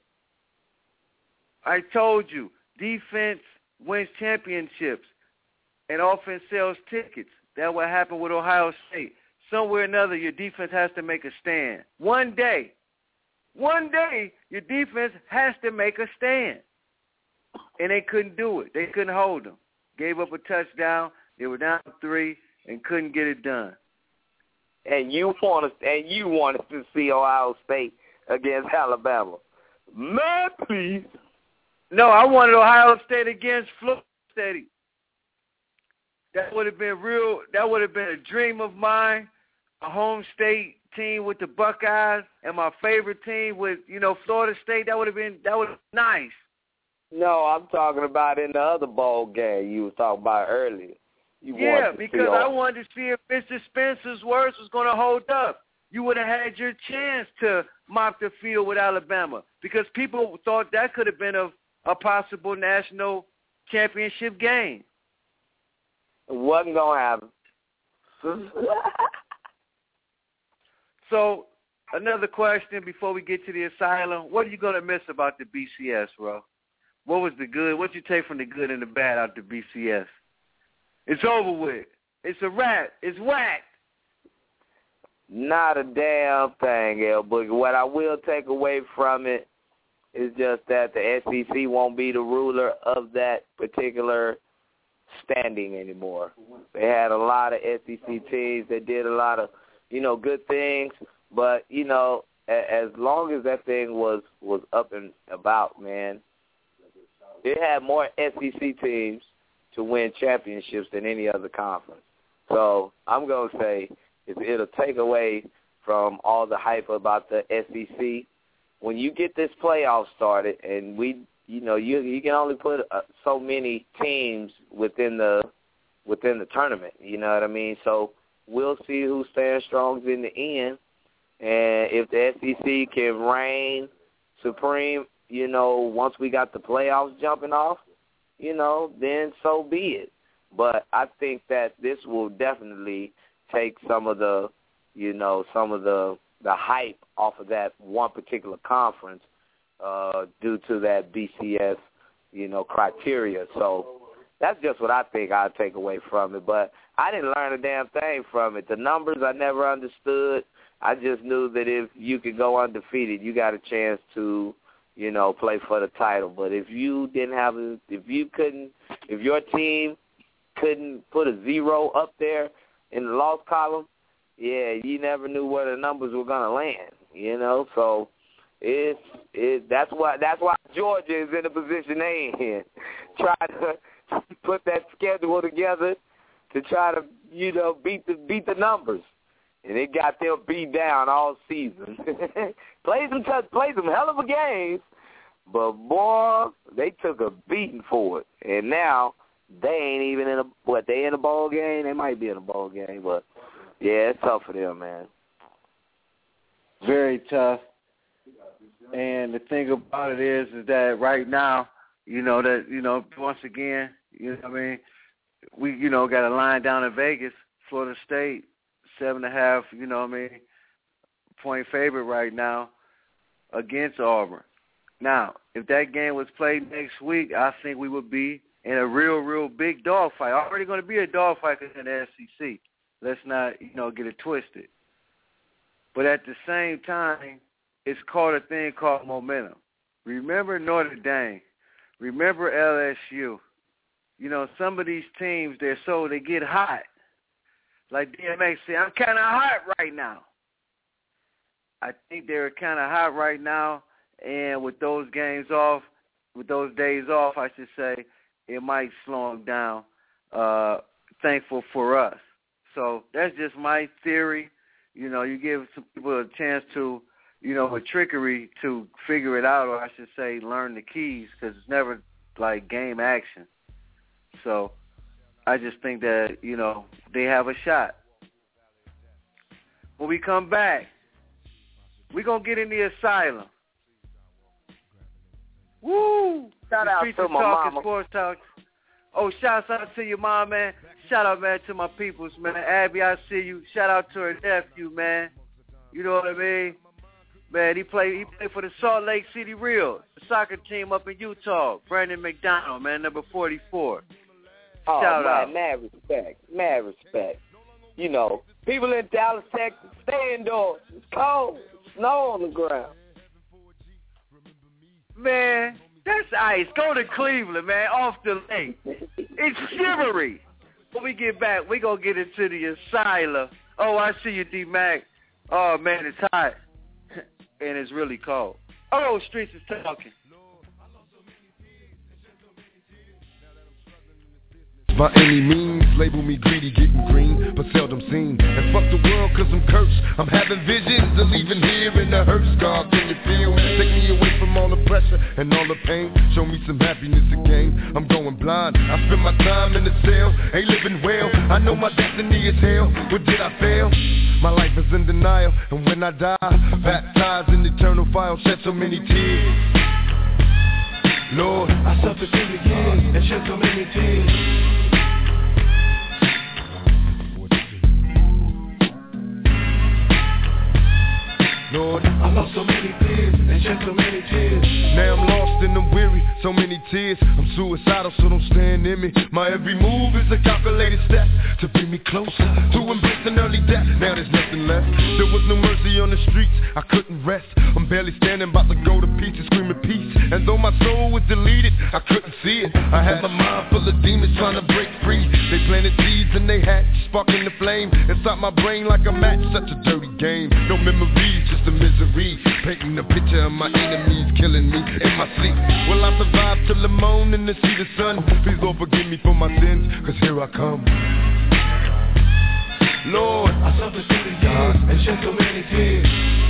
I told you, defense wins championships and offense sells tickets. That's what happened with Ohio State. Somewhere or another, your defense has to make a stand. One day, your defense has to make a stand. And they couldn't do it. They couldn't hold them. Gave up a touchdown. They were down 3 and couldn't get it done.
And you wanted to see Ohio State against Alabama. Man, please.
No, I wanted Ohio State against Florida State. That would have been real. That would have been a dream of mine. A home state team with the Buckeyes and my favorite team with, Florida State. That would have been nice.
No, I'm talking about in the other bowl game you were talking about earlier.
Because I wanted to see if Mr. Spencer's words was going to hold up. You would have had your chance to mop the field with Alabama because people thought that could have been a possible national championship game.
It wasn't going to happen.
So, another question before we get to the asylum. What are you going to miss about the BCS, bro? What was the good? What did you take from the good and the bad out the BCS? It's over with. It's a wrap. It's whack.
Not a damn thing, L Boogie. What I will take away from it is just that the SEC won't be the ruler of that particular standing anymore. They had a lot of SEC teams that did a lot of, good things, but, as long as that thing was up and about, man, it had more SEC teams to win championships than any other conference. So I'm going to say it'll take away from all the hype about the SEC. When you get this playoff started, and you can only put so many teams within the tournament. You know what I mean? So we'll see who stands strong in the end, and if the SEC can reign supreme, once we got the playoffs jumping off, then so be it. But I think that this will definitely take some of the hype off of that one particular conference due to that BCS, criteria. So that's just what I think I'll take away from it. But I didn't learn a damn thing from it. The numbers I never understood. I just knew that if you could go undefeated, you got a chance to, play for the title. But if you if your team couldn't put a 0 up there in the loss column, yeah, you never knew where the numbers were gonna land, So that's why Georgia is in the position they in. Try to put that schedule together to try to, beat the numbers. And it got them beat down all season. Played some hell of a games, but boy, they took a beating for it. And now they ain't even they in a bowl game? They might be in a bowl game, but yeah, it's tough for them, man.
Very tough. And the thing about it is that right now, once again, we, got a line down in Vegas, Florida State, 7.5, point favorite right now against Auburn. Now, if that game was played next week, I think we would be in a real big dogfight. Already going to be a dogfight in the SEC. Let's not, get it twisted. But at the same time, it's called a thing called momentum. Remember Notre Dame. Remember LSU. Some of these teams, they get hot. Like DMX said, I'm kind of hot right now. I think they're kind of hot right now, and with those days off, I should say, it might slow them down, thankful for us. So that's just my theory. You give some people a chance to, with trickery to figure it out, or I should say learn the keys, because it's never like game action. So I just think that, they have a shot. When we come back, we're going to get in the asylum. Woo!
Shout out to my mama.
Sports Talk. Oh, shout out to your mom, man. Shout out, man, to my peoples, man. Abby, I see you. Shout out to her nephew, man. You know what I mean? Man, he played for the Salt Lake City Real, the soccer team up in Utah. Brandon McDonald, man, number 44.
Oh,
shout out.
Mad respect. People in Dallas, Texas, stay indoors. It's cold. Snow on the ground.
Man, that's ice. Go to Cleveland, man, off the lake. It's shivery. When we get back, we going to get into the asylum. Oh, I see you, D-Mac. Oh, man, it's hot. And it's really cold. Oh, Streets is talking.
By any means, label me greedy, getting green, but seldom seen. And fuck the world, cause I'm cursed. I'm having visions of leaving here in the hearse. God, can you feel me? Take me away from all the pressure and all the pain. Show me some happiness again. I'm going blind. I spend my time in the cell, ain't living well. I know my destiny is hell, but did I fail? My life is in denial, and when I die, baptized in eternal fire, shed so many tears. Lord, I suffered through the years and shed so many tears. Lord, I lost so many tears and shed so many tears. Now I'm lost and I'm weary, so many tears. I'm suicidal, so don't stand in me. My every move is a calculated step to bring me closer to embrace an early death. Now there's nothing left. There was no mercy on the streets, I couldn't rest. I'm barely standing, about to go to pieces, screaming peace. And though my soul was deleted, I couldn't see it. I had my mind full of demons trying to break free. They planted seeds and they hatched, sparking the flame inside my brain like a match. Such a dirty game. No memories, just a misery. Painting a picture of my enemies killing me in my sleep. Will I survive till the morning to see the sun? Please Lord forgive me for my sins, cause here I come. Lord, I suffered through the years and shed so many tears.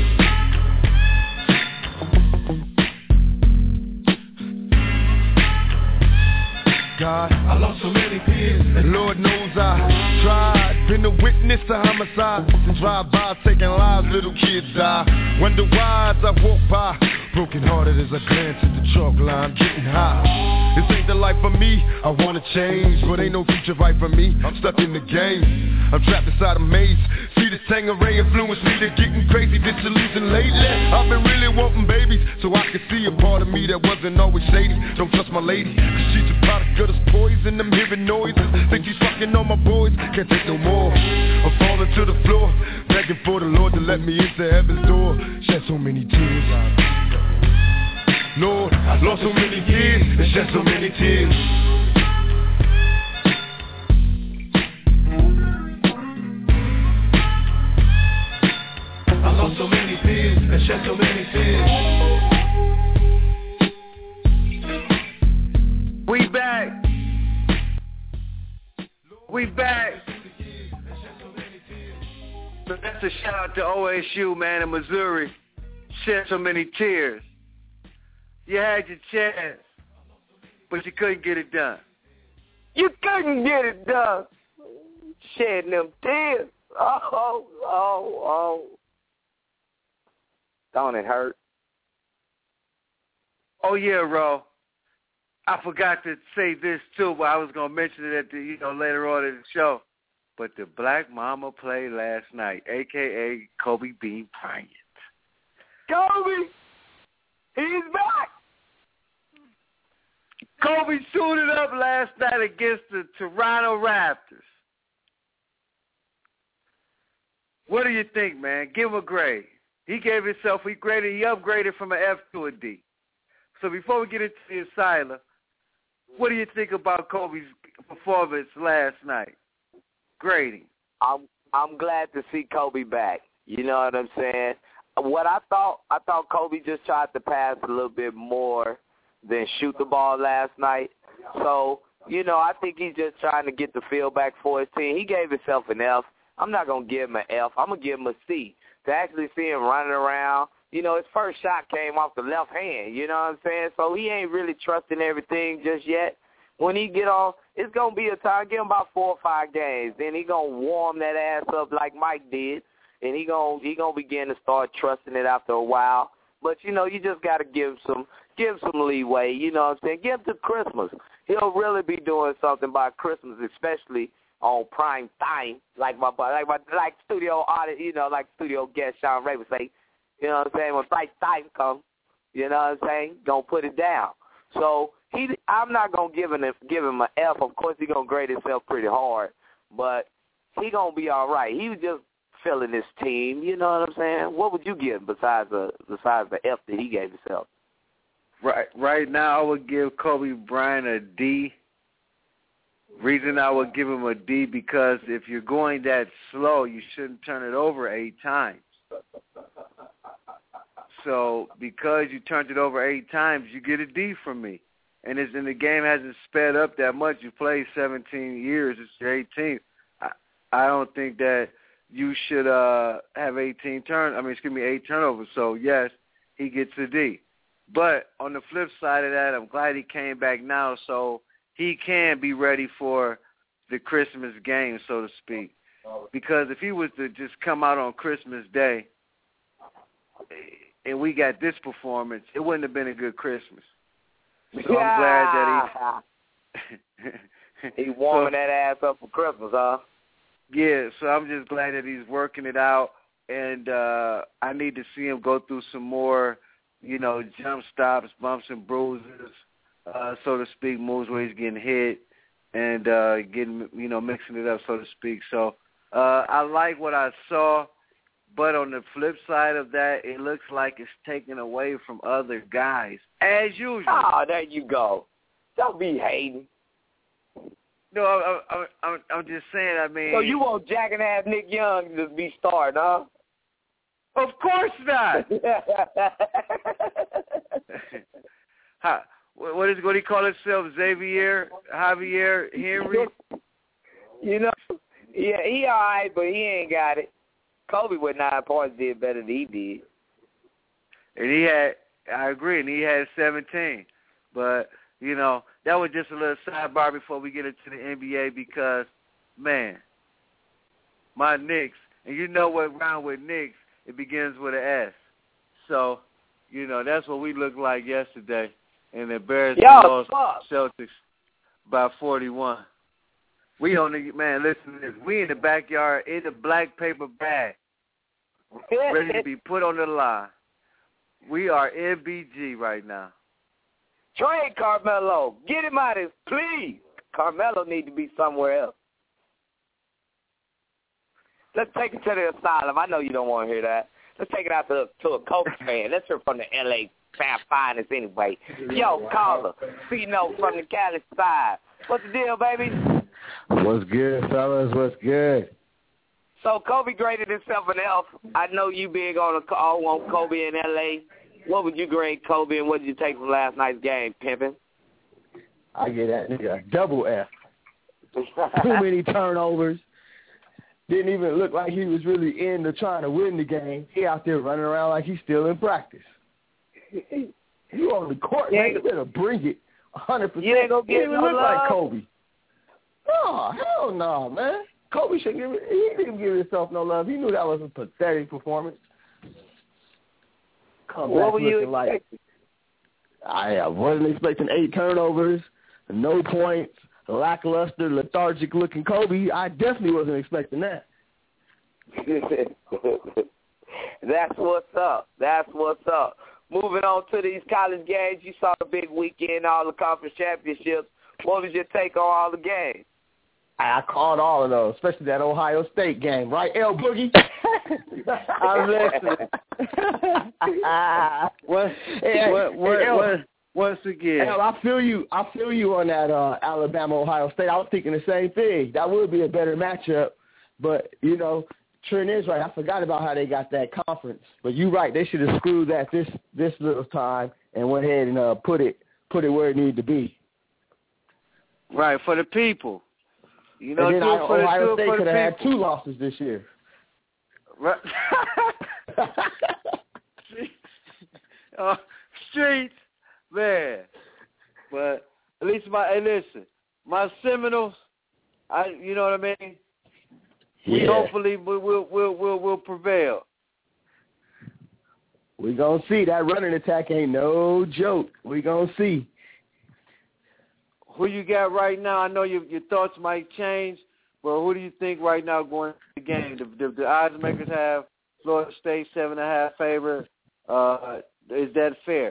God, I lost so many tears, and Lord knows I tried. Been a witness to homicides and drive-bys taking lives, little kids die. Wonder why as I walk by, broken hearted as I glance at the chalk line, getting high. This ain't the life for me, I wanna change, but ain't no future right for me, I'm stuck in the game. I'm trapped inside a maze, see this Tangeray influence me to getting crazy, disillusioned lately. I've been really wanting babies, so I can see a part of me that wasn't always shady. Don't trust my lady, cause she's a product of this poison. I'm hearing noises, think she's fucking on my boys, can't take no more. I'm falling to the floor, begging for the Lord to let me into heaven's door. Shed so many tears, Lord, I lost so many years and shed so many tears. I lost so many tears and shed so many tears.
We back. We back. So that's a shout out to OSU, man, in Missouri. Shed so many tears. You had your chance, but you couldn't get it done.
You couldn't get it done. Shedding them tears. Oh. Don't it hurt?
Oh, yeah, Ro. I forgot to say this, too, but I was going to mention it at the, later on in the show. But the Black Mama played last night, a.k.a. Kobe Bean Bryant.
Kobe! He's back!
Kobe suited up last night against the Toronto Raptors. What do you think, man? Give him a grade. He upgraded from an F to a D. So before we get into the asylum, what do you think about Kobe's performance last night? Grading.
I'm glad to see Kobe back. You know what I'm saying? What I thought Kobe just tried to pass a little bit more than shoot the ball last night. So, I think he's just trying to get the feel back for his team. He gave himself an F. I'm not going to give him an F. I'm going to give him a C. To actually see him running around, his first shot came off the left hand, you know what I'm saying? So he ain't really trusting everything just yet. When he get on, it's going to be a time, give him about 4 or 5 games. Then he going to warm that ass up like Mike did, and he gonna begin to start trusting it after a while. But, you just got to give some leeway, you know what I'm saying? Give him to Christmas. He'll really be doing something by Christmas, especially on prime time, like studio audit, like studio guest Sean Ray would say, you know what I'm saying? When prime time comes, you know what I'm saying? Gonna put it down. So I'm not gonna give him an F. Of course, he's gonna grade himself pretty hard, but he gonna be all right. He was just feeling his team, you know what I'm saying? What would you give besides the F that he gave himself?
Right now, I would give Kobe Bryant a D. Reason I would give him a D because if you're going that slow, you shouldn't turn it over 8 times. So because you turned it over 8 times, you get a D from me. And the game hasn't sped up that much. You played 17 years. It's your 18th. I don't think that you should have 8 turnovers. So, yes, he gets a D. But on the flip side of that, I'm glad he came back now so he can be ready for the Christmas game, so to speak. Because if he was to just come out on Christmas Day and we got this performance, it wouldn't have been a good Christmas. So I'm glad that
he's warming that ass up for Christmas, huh?
Yeah, so I'm just glad that he's working it out. and I need to see him go through some more, jump stops, bumps and bruises, so to speak, moves where he's getting hit and getting, mixing it up, so to speak. So I like what I saw, but on the flip side of that, it looks like it's taken away from other guys, as usual.
Oh, there you go. Don't be hating.
No, I'm just saying, I mean.
So you want jacking ass Nick Young to be starting, huh?
Of course not. What do you call himself? Javier Henry?
Yeah, he all right, but he ain't got it. Kobe with 9 points did better than he did.
And I agree, and he had 17. But, that was just a little sidebar before we get into the NBA because, man, my Knicks, and you know what round with Knicks, it begins with an S. So, that's what we looked like yesterday. And embarrassed the Celtics by 41. We on the, man, listen to this. We in the backyard in the black paper bag, ready to be put on the line. We are MBG right now.
Trade Carmelo. Get him out of this, please. Carmelo need to be somewhere else. Let's take it to the asylum. I know you don't want to hear that. Let's take it out to a Kobe fan. Let's hear from the L.A. Finest anyway. Yo, caller. C-Note from the Cali side. What's the deal, baby?
What's good, fellas? What's good?
So Kobe graded himself an F. I know you big on Kobe in L.A. What would you grade Kobe, and what did you take from last night's game, pimpin'?
I get that nigga a double F. Too many turnovers. Didn't even look like he was really into trying to win the game. He out there running around like he's still in practice. You on the court, man. You better bring it 100%.
You ain't gonna get
even look like Kobe. No, hell no, man. Kobe shouldn't give it. He didn't give himself no love. He knew that was a pathetic performance.
What were you expecting?
I wasn't expecting 8 turnovers, no points, lackluster, lethargic-looking Kobe. I definitely wasn't expecting that.
That's what's up. That's what's up. Moving on to these college games, you saw the big weekend, all the conference championships. What was your take on all the games?
I called all of those, especially that Ohio State game, right, L Boogie?
I'm listening. Once again,
Hell, I feel you on that Alabama Ohio State. I was thinking the same thing. That would be a better matchup, but Trent is right. I forgot about how they got that conference, but you're right. They should have screwed that this little time and went ahead and put it where it needed to be.
Right, for the people.
And then Ohio State could have had 2 losses this year.
Right. Streets, man. But at least my Seminoles, you know what I mean? We hopefully will prevail.
We gonna see. That running attack ain't no joke. We gonna see.
Who you got right now? I know your thoughts might change, but who do you think right now going to the game? The odds makers have Florida State 7.5 favorite. Is that fair?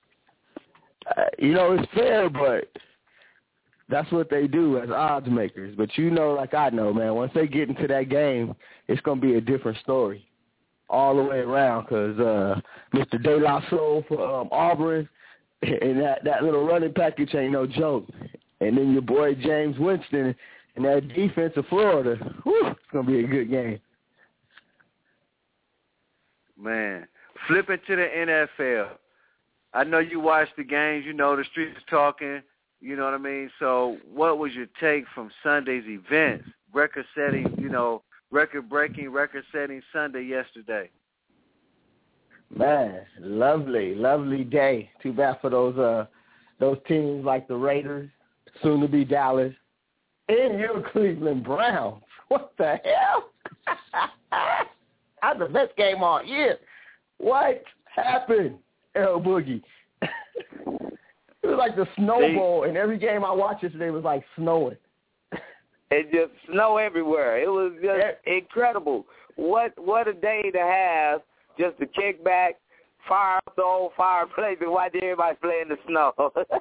It's fair, but that's what they do as odds makers. But like I know, man, once they get into that game, it's going to be a different story all the way around because Mr. De La Soul for Auburn and that little running package ain't no joke. And then your boy James Winston and that defense of Florida, it's going to be a good game.
Man, flipping to the NFL. I know you watch the games. The streets talking. You know what I mean? So what was your take from Sunday's events? Record-setting, record-breaking, record-setting Sunday yesterday.
Man, lovely day. Too bad for those teams like the Raiders, soon to be Dallas, and your Cleveland Browns. What the hell? That's the best game all year. What happened, L Boogie? It was like the Snow Bowl, and every game I watched yesterday was like snowing.
It just snow everywhere. It was just incredible. what a day to have just to kick back, fire up the old fireplace, and watch everybody play in the snow.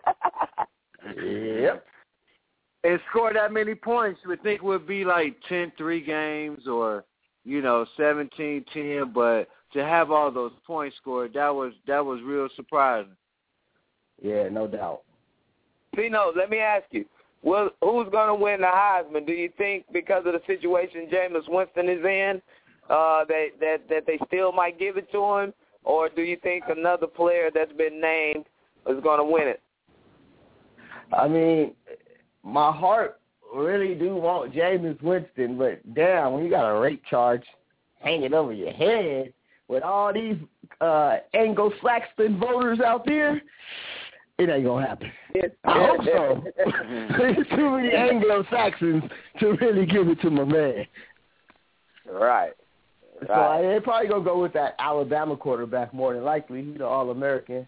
Yep. And score that many points, you would think it would be like 10-3 games or, 17-10, but to have all those points scored, that was real surprising.
Yeah, no doubt.
Pino, let me ask you, who's going to win the Heisman? Do you think because of the situation Jameis Winston is in, that they still might give it to him, or do you think another player that's been named is going to win it?
I mean, my heart really do want Jameis Winston, but damn, when you got a rape charge hanging over your head with all these Anglo-Saxon voters out there, it ain't going to happen. I hope so. There's too many Anglo-Saxons to really give it to my man.
Right.
So they're probably going to go with that Alabama quarterback more than likely. He's the All-American.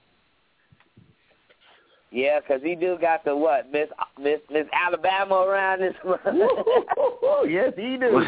Yeah, because he do got the what, Miss Alabama around this.
Yes, he do.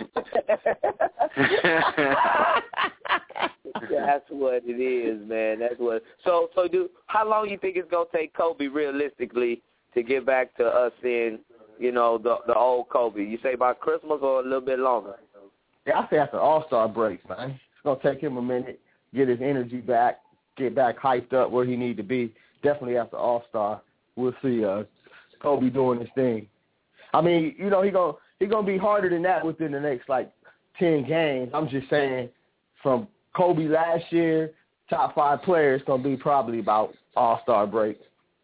That's what it is, man. That's what. So, how long you think it's gonna take Kobe realistically to get back to us in, the old Kobe? You say by Christmas or a little bit longer?
Yeah, I say after All-Star break, man. It's gonna take him a minute, get his energy back, get back hyped up where he need to be. Definitely after All-Star, we'll see Kobe doing his thing. I mean, he gonna be harder than that within the next 10 games. I'm just saying, from Kobe last year, top 5 players gonna be probably about All-Star break.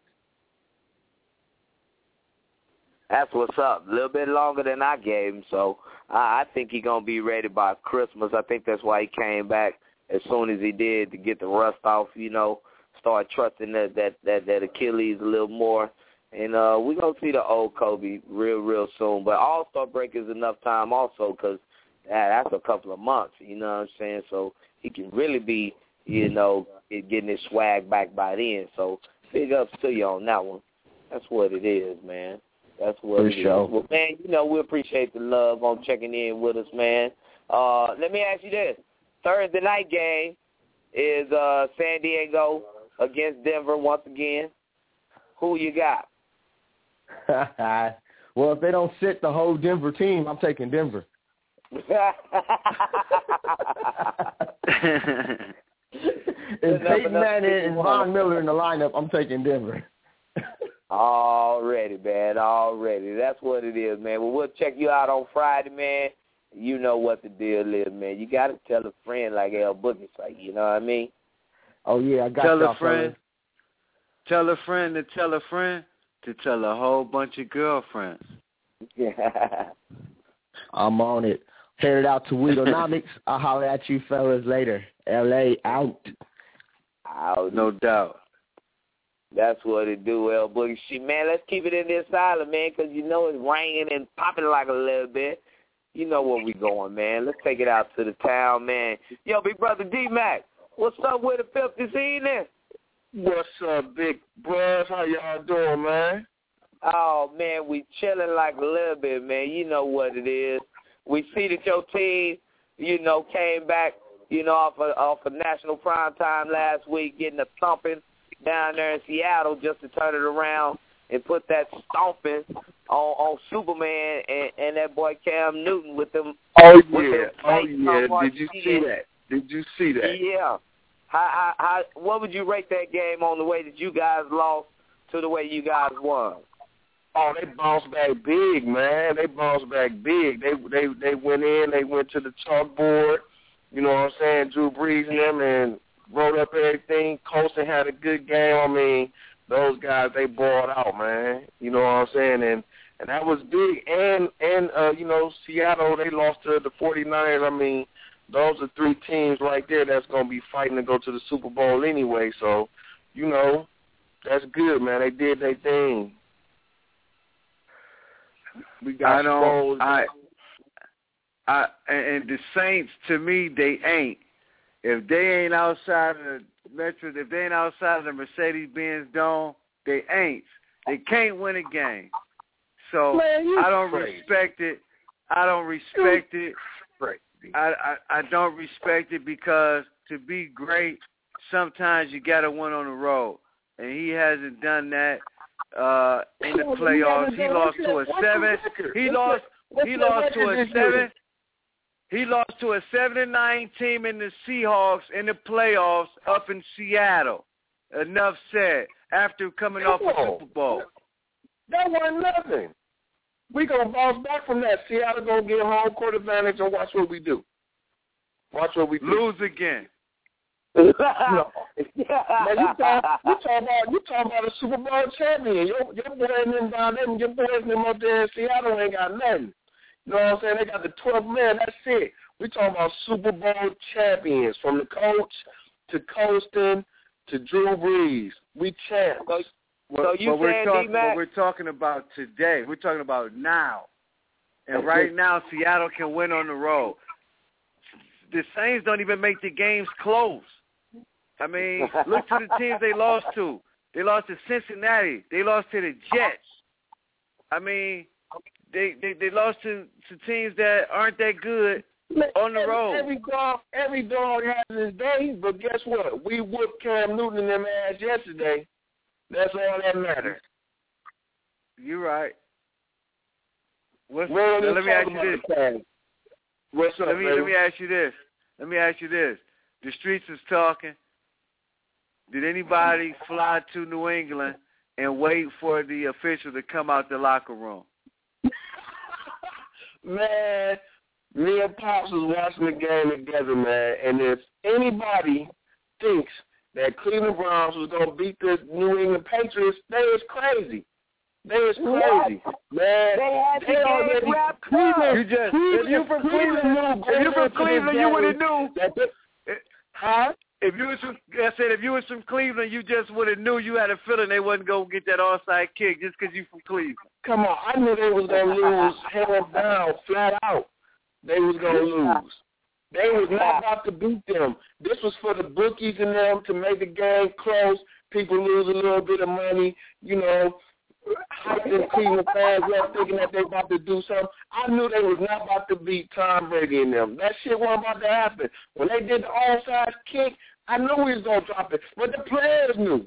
That's what's up. A little bit longer than I gave him, so I think he's gonna be ready by Christmas. I think that's why he came back as soon as he did to get the rust off. Start trusting that Achilles a little more. And we're going to see the old Kobe real soon. But All-Star break is enough time also because that's a couple of months, you know what I'm saying? So he can really be, getting his swag back by then. So big ups to you on that one. That's what it is, man. That's what it is. Well, man, we appreciate the love on checking in with us, man. Let me ask you this. Thursday night game is San Diego against Denver once again. Who you got?
Well, if they don't sit the whole Denver team, I'm taking Denver. If Peyton Manning and Von Miller in the lineup, I'm taking Denver.
Already, man. Already. That's what it is, man. Well, we'll check you out on Friday, man. You know what the deal is, man. You got to tell a friend like L Boogie, you know what I mean?
Oh, yeah, I got
Tell a friend. Tell a friend to tell a friend to tell a whole bunch of girlfriends.
Yeah.
I'm on it. Headed out to Weedonomics. I'll holler at you fellas later. L.A. out.
Out.
No doubt.
That's what it do, L Boogie. Man, let's keep it in this island, man, because it's raining and popping like a little bit. You know where we going, man. Let's take it out to the town, man. Yo, big brother D-Mac. What's up with the 5th this evening?
What's up, big bros? How y'all doing, man?
Oh, man, we chilling like a little bit, man. You know what it is. We see that your team, came back, off of national primetime last week, getting a thumping down there in Seattle just to turn it around and put that stomping on Superman and that boy Cam Newton with them.
Oh, yeah. Did you see that?
Yeah. How what would you rate that game on the way that you guys lost to the way you guys won?
Oh, they bounced back big, man. They bounced back big. They went in. They went to the chalkboard. You know what I'm saying? Drew Brees and them and wrote up everything. Colson had a good game. I mean, those guys, they balled out, man. You know what I'm saying? And that was big. And Seattle, they lost to the 49ers. I mean, those are 3 teams right there that's going to be fighting to go to the Super Bowl anyway. So, that's good, man. They did their thing. We got
and the Saints, to me, they ain't. If they ain't outside of the Metro, if they ain't outside of the Mercedes-Benz Dome, they ain't. They can't win a game. So I don't respect it. I don't respect it because to be great, sometimes you got to win on the road, and he hasn't done that in the playoffs. He lost to a 7. He lost to a 7-9 team in the Seahawks in the playoffs up in Seattle. Enough said. After coming off a Super Bowl.
That wasn't nothing. We gonna bounce back from that. Seattle gonna get home court advantage and watch what we do. Watch what we do.
Lose again.
No. Now, you talking about a Super Bowl champion. Your boys them down there, your boys them up there in Seattle ain't got nothing. You know what I'm saying? They got the 12th man. That's it. We talking about Super Bowl champions, from the coach to Colston to Drew Brees. We champs.
We're talking about today. We're talking about now. And right now, Seattle can win on the road. The Saints don't even make the games close. I mean, look to the teams they lost to. They lost to Cincinnati. They lost to the Jets. I mean, they lost to teams that aren't that good on the road.
Every dog has his day, but guess what? We whooped Cam Newton and them ass yesterday. That's all that matters.
You're right.
Let me ask you this. What's up,
let me ask you this. The streets is talking. Did anybody fly to New England and wait for the official to come out the locker room?
Man, me and Pops was watching the game together, man, and if anybody thinks that Cleveland Browns was going to beat the New England Patriots, they is crazy. They is crazy. Man,
they had the game wrapped up.
If you're from Cleveland, you would have knew.
Huh?
If you was from Cleveland, you just would have knew. You had a feeling they wasn't going to get that onside kick just because you from Cleveland.
Come on, I knew they was going to lose hands down, flat out. They was going to lose. They was not about to beat them. This was for the bookies and them to make the game close. People lose a little bit of money, you know, hyping Cleveland fans up thinking that they about to do something. I knew they was not about to beat Tom Brady and them. That shit wasn't about to happen. When they did the onside kick, I knew we was going to drop it. But the players knew.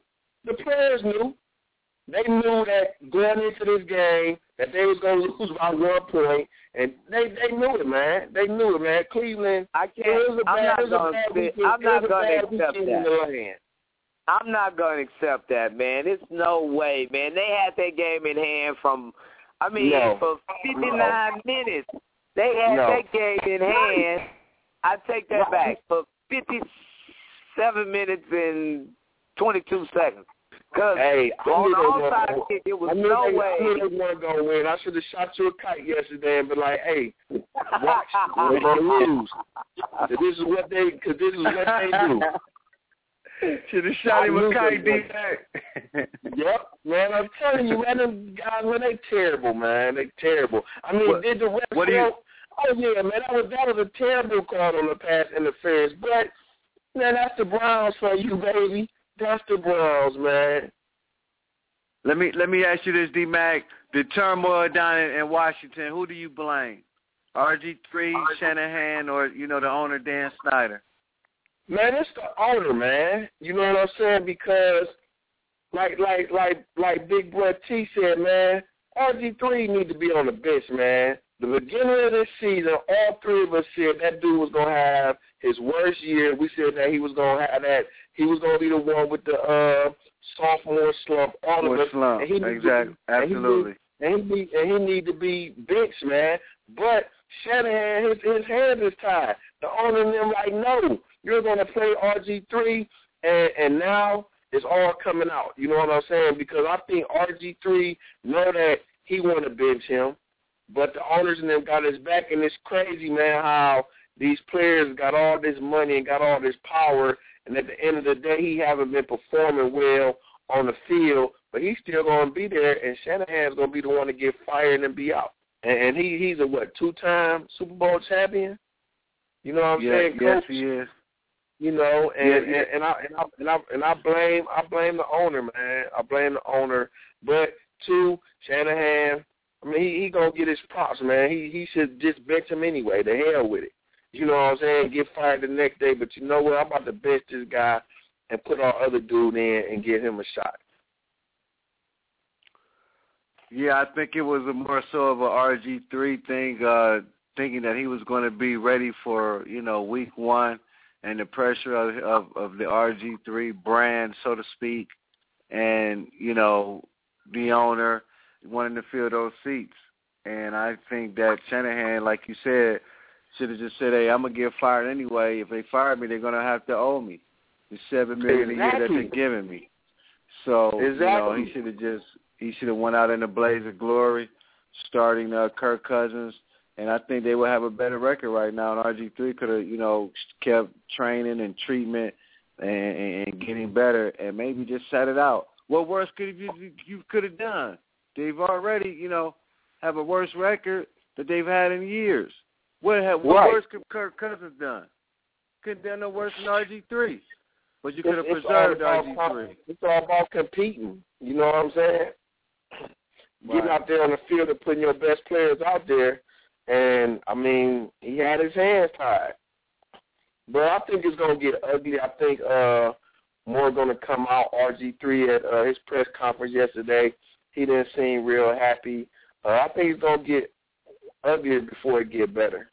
They knew that going into this game that they was going to lose by 1 point, and they knew it, man. They knew it, man. Cleveland,
I'm not going to accept that. I'm not going to accept that, man. It's no way, man. They had that game in hand for 59 minutes. They had that game in hand. I take that back. For 57 minutes and 22 seconds. Because on the onside kick, it was no way.
I knew they weren't going to win. I should have shot you a kite yesterday and been like, hey, watch, they're going to lose. This is what they do.
Should have shot him a kite, D-Mac.
Yep, man, I'm telling you, man, them guys, man, they terrible, man. They terrible. I mean, did the ref oh, yeah, man, that was a terrible call on the pass interference. But, man, that's the Browns for you, baby. That's the Browns, man.
Let me ask you this, D-Mac. The turmoil down in Washington, who do you blame? RG3, Shanahan, or, the owner, Dan Snyder?
Man, it's the owner, man. You know what I'm saying? Because, like Big Boy T said, man, RG3 need to be on the bench, man. The beginning of this season, all three of us said that dude was going to have his worst year. We said that he was going to have that. He was going to be the one with the sophomore slump. All of us.
Exactly. Absolutely.
And he need to be benched, man. But Shanahan, his hands is tied. The owner and them like, no, you're going to play RG3, and now it's all coming out. You know what I'm saying? Because I think RG3 know that he want to bench him, but the owners and them got his back, and it's crazy, man, how these players got all this money and got all this power, and at the end of the day, he haven't been performing well on the field, but he's still going to be there, and Shanahan's going to be the one to get fired and be out. And he's a, two-time Super Bowl champion? You know what I'm saying, Coach?
Yes, he is.
You know, and I blame the owner, man. I blame the owner. But too, Shanahan, I mean, he gonna get his props, man. He should just bench him anyway. The hell with it. you know what I'm saying, get fired the next day. But you know what? I'm about to bench this guy and put our other dude in and give him a shot.
Yeah, I think it was more so of a RG3 thing, thinking that he was going to be ready for, week one and the pressure of the RG3 brand, so to speak, and, the owner wanting to fill those seats. And I think that Shanahan, like you said, should have just said, hey, I'm going to get fired anyway. If they fire me, they're going to have to owe me the $7 million a year that they're giving me. So, he should have went out in a blaze of glory, starting Kirk Cousins, and I think they would have a better record right now. And RG3 could have, kept training and treatment and getting better, and maybe just sat it out. What worse could you could have done? They've already, have a worse record that they've had in years. What worse could Kirk Cousins done? Couldn't done no worse than RG3. But you could have preserved RG3.
It's all about competing. You know what I'm saying?
Right.
Getting out there on the field and putting your best players out there. And, I mean, he had his hands tied. But I think it's going to get ugly. I think more going to come out. RG3 at his press conference yesterday, he didn't seem real happy. I think it's going to get uglier before it get better.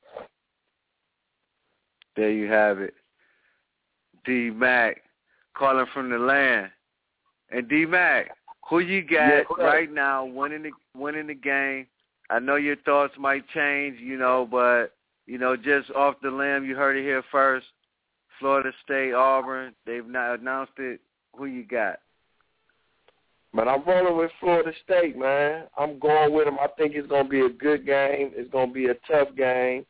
There you have it. D-Mac calling from the land. And D-Mac, who you got right now winning the game? I know your thoughts might change, but, just off the limb, you heard it here first. Florida State, Auburn, they've not announced it. Who you got?
But I'm rolling with Florida State, man. I'm going with them. I think it's going to be a good game. It's going to be a tough game.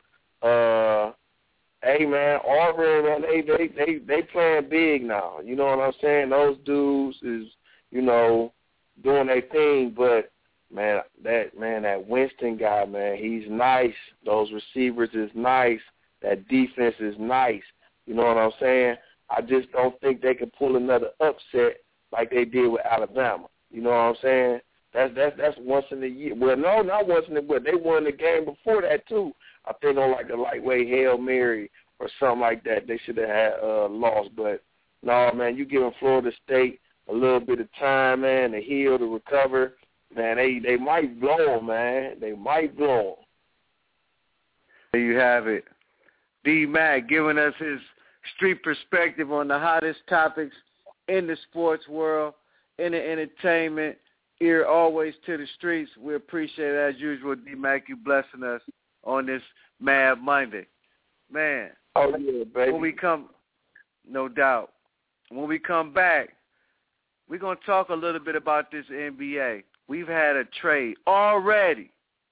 Hey, man, Auburn, man, they playing big now. You know what I'm saying? Those dudes is, doing their thing. But, man, that Winston guy, man, he's nice. Those receivers is nice. That defense is nice. You know what I'm saying? I just don't think they can pull another upset like they did with Alabama. You know what I'm saying? That's once in a year. Well, no, not once in a year. They won the game before that, too. I think on like the lightweight Hail Mary or something like that, they should have had lost. But, no, man, you giving Florida State a little bit of time, man, to heal, to recover. Man, they might blow them, man. They might blow them.
There you have it. D-Mac giving us his street perspective on the hottest topics in the sports world, in the entertainment, ear always to the streets. We appreciate it as usual, D-Mac, you blessing us on this Mad Monday. Man,
oh, yeah, baby.
No doubt. When we come back, we're going to talk a little bit about this NBA. We've had a trade already,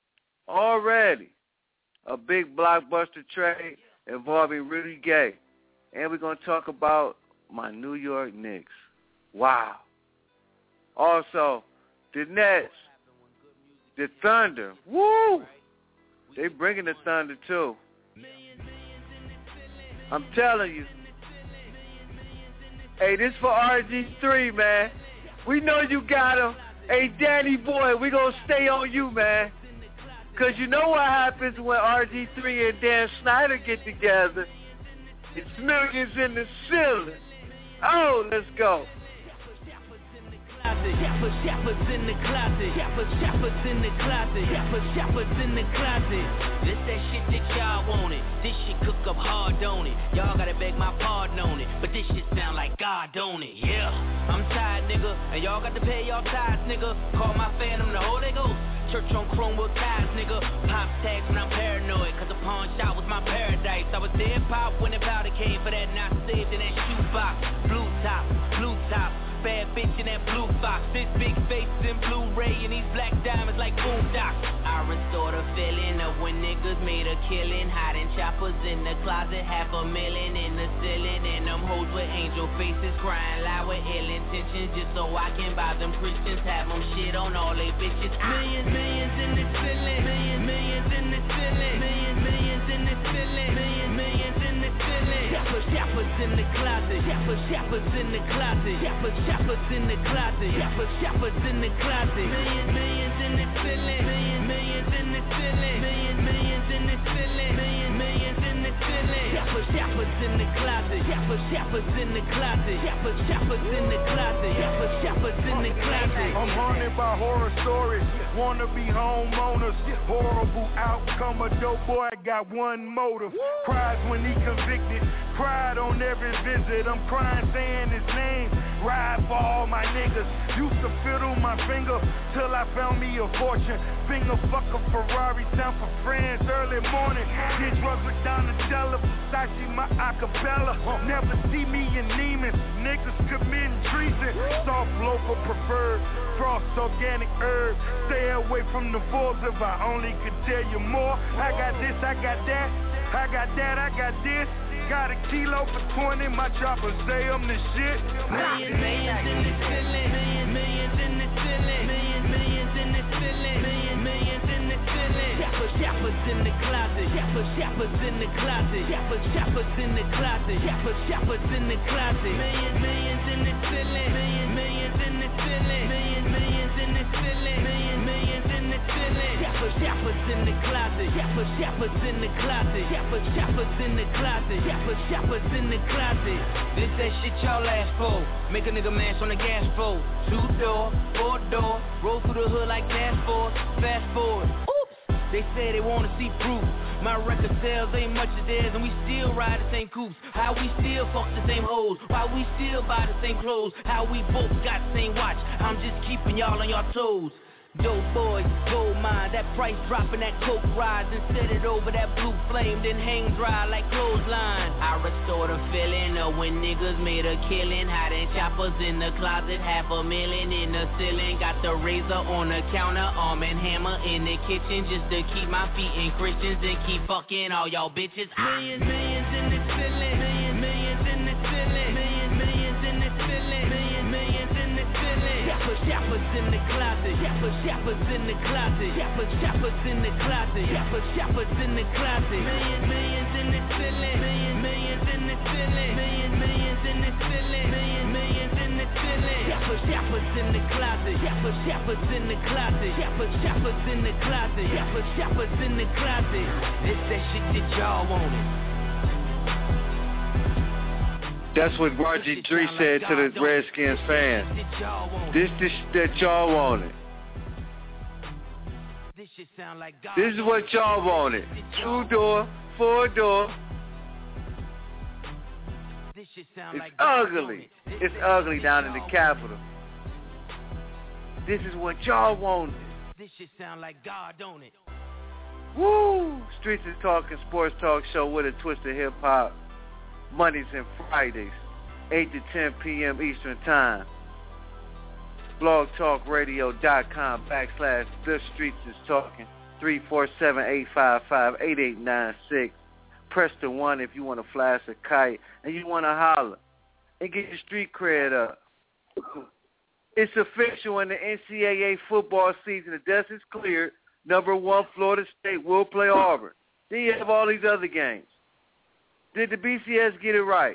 a big blockbuster trade involving Rudy Gay. And we're going to talk about my New York Knicks. Wow. Also, the Nets, the Thunder. Woo! They bringing the Thunder, too. I'm telling you. Hey, this for RG3, man. We know you got him. Hey, Danny boy, we going to stay on you, man. Because you know what happens when RG3 and Dan Snyder get together. It's millions in the ceiling. Oh, let's go.
Shepherds in the closet. Shepherds in the closet. Shepherds in the closet. This that shit that y'all wanted. This shit cook up hard, don't it? Y'all gotta beg my pardon on it. But this shit sound like God, don't it? Yeah. I'm tired, nigga. And y'all got to pay y'all tithes, nigga. Call my phantom the Holy Ghost. Church on Chromebook ties, nigga. Pop tags when I'm paranoid. Cause the pawn shop was my paradise. I was dead pop when the powder came for that not saved in that shoebox. Blue top. Bad bitch in that blue fox. This big face in Blu-ray and these black diamonds like boondocks. I restore the feeling of when niggas made a killing. Hiding choppers in the closet, $500,000 in the ceiling. And them hoes with angel faces crying loud with ill intentions. Just so I can buy them Christians, have them shit on all they bitches. Millions in the ceiling. Millions in the ceiling. Millions in the ceiling. Millions in the ceiling. Shepherds in the closet. Shepherds in the closet. Shepherds in the closet. Shepherds in the closet. Millions in the ceiling. Millions in the ceiling. Millions in the ceiling. Millions in the ceiling. Shoppers in the closet. Shoppers in the closet. Shoppers in the closet. Shoppers in the closet.
I'm haunted by horror stories. Wanna be homeowners. Horrible outcome. A dope boy got one motive. Cries when he convicted. Cried on every visit. I'm crying saying his name. Ride for all my niggas. Used to fiddle my finger till I found me a fortune. Finger fuck a Ferrari, time for friends early morning. Get drugs with Donatella, Versace my acapella. Never see me in Neiman's. Niggas committing treason. Soft local preferred. Frost organic herb. Stay away from the wolves if I only could tell you more. I got this, I got that. I got that, I got this. Got a kilo for 20, my choppers say I'm the shit.
Millions in the ceiling. Millions in the ceiling. Millions in the ceiling. Millions in the ceiling. Shoppers in the closet. Shoppers in the closet. Shoppers in the closet. Shoppers in the closet. Millions in the ceiling. Millions in the ceiling. Millions in the ceiling. Millions in the ceiling. Shoppers in the closet. Shoppers in the closet. Shoppers in the closet. Shoppers in the closet.
This that shit y'all asked for. Make a nigga mash on the gas floor. 2-door, 4-door. Roll through the hood like task force. Fast forward. Oops. They say they wanna see proof. My record sales ain't much of theirs, and we still ride the same coupes. How we still fuck the same hoes. Why we still buy the same clothes. How we both got the same watch. I'm just keeping y'all on your toes. Dope boys, gold mine, that price dropping, that coke rise, and set it over that blue flame, then hang dry like clothesline. I restore the feeling of when niggas made a killing, hiding choppers in the closet, $500,000 in the ceiling, got the razor on the counter, arm and hammer in the kitchen, just to keep my feet in Christians and keep fucking all y'all bitches.
Millions in the ceiling. Millions in the ceiling. Millions in the ceiling. Millions in the ceiling. Shoppers in the closet. Shoppers in the closet. Shoppers in the closet. Shoppers in the closet. Millions in the ceiling. Millions in the ceiling. Millions in the ceiling. Millions in the ceiling. Shoppers in the closet. Shoppers in the closet. Shoppers in the closet. Shoppers in the closet.
This that shit that y'all wanted.
That's what Roger Dre said to the Redskins fans. This that y'all wanted. This is what y'all wanted. 2-door, 4-door. It's ugly. It's ugly down in the Capitol. This is what y'all wanted.
This shit sound like God, don't it?
Woo! Streets is Talking Sports Talk Show with a twist of hip-hop. Mondays and Fridays, 8 to 10 p.m. Eastern Time. blogtalkradio.com/The Streets is Talking. 347-855-8896. Press the 1 if you want to flash a kite and you want to holler and get your street cred up. It's official in the NCAA football season. The dust is cleared. Number 1, Florida State will play Auburn. Then you have all these other games. Did the BCS get it right?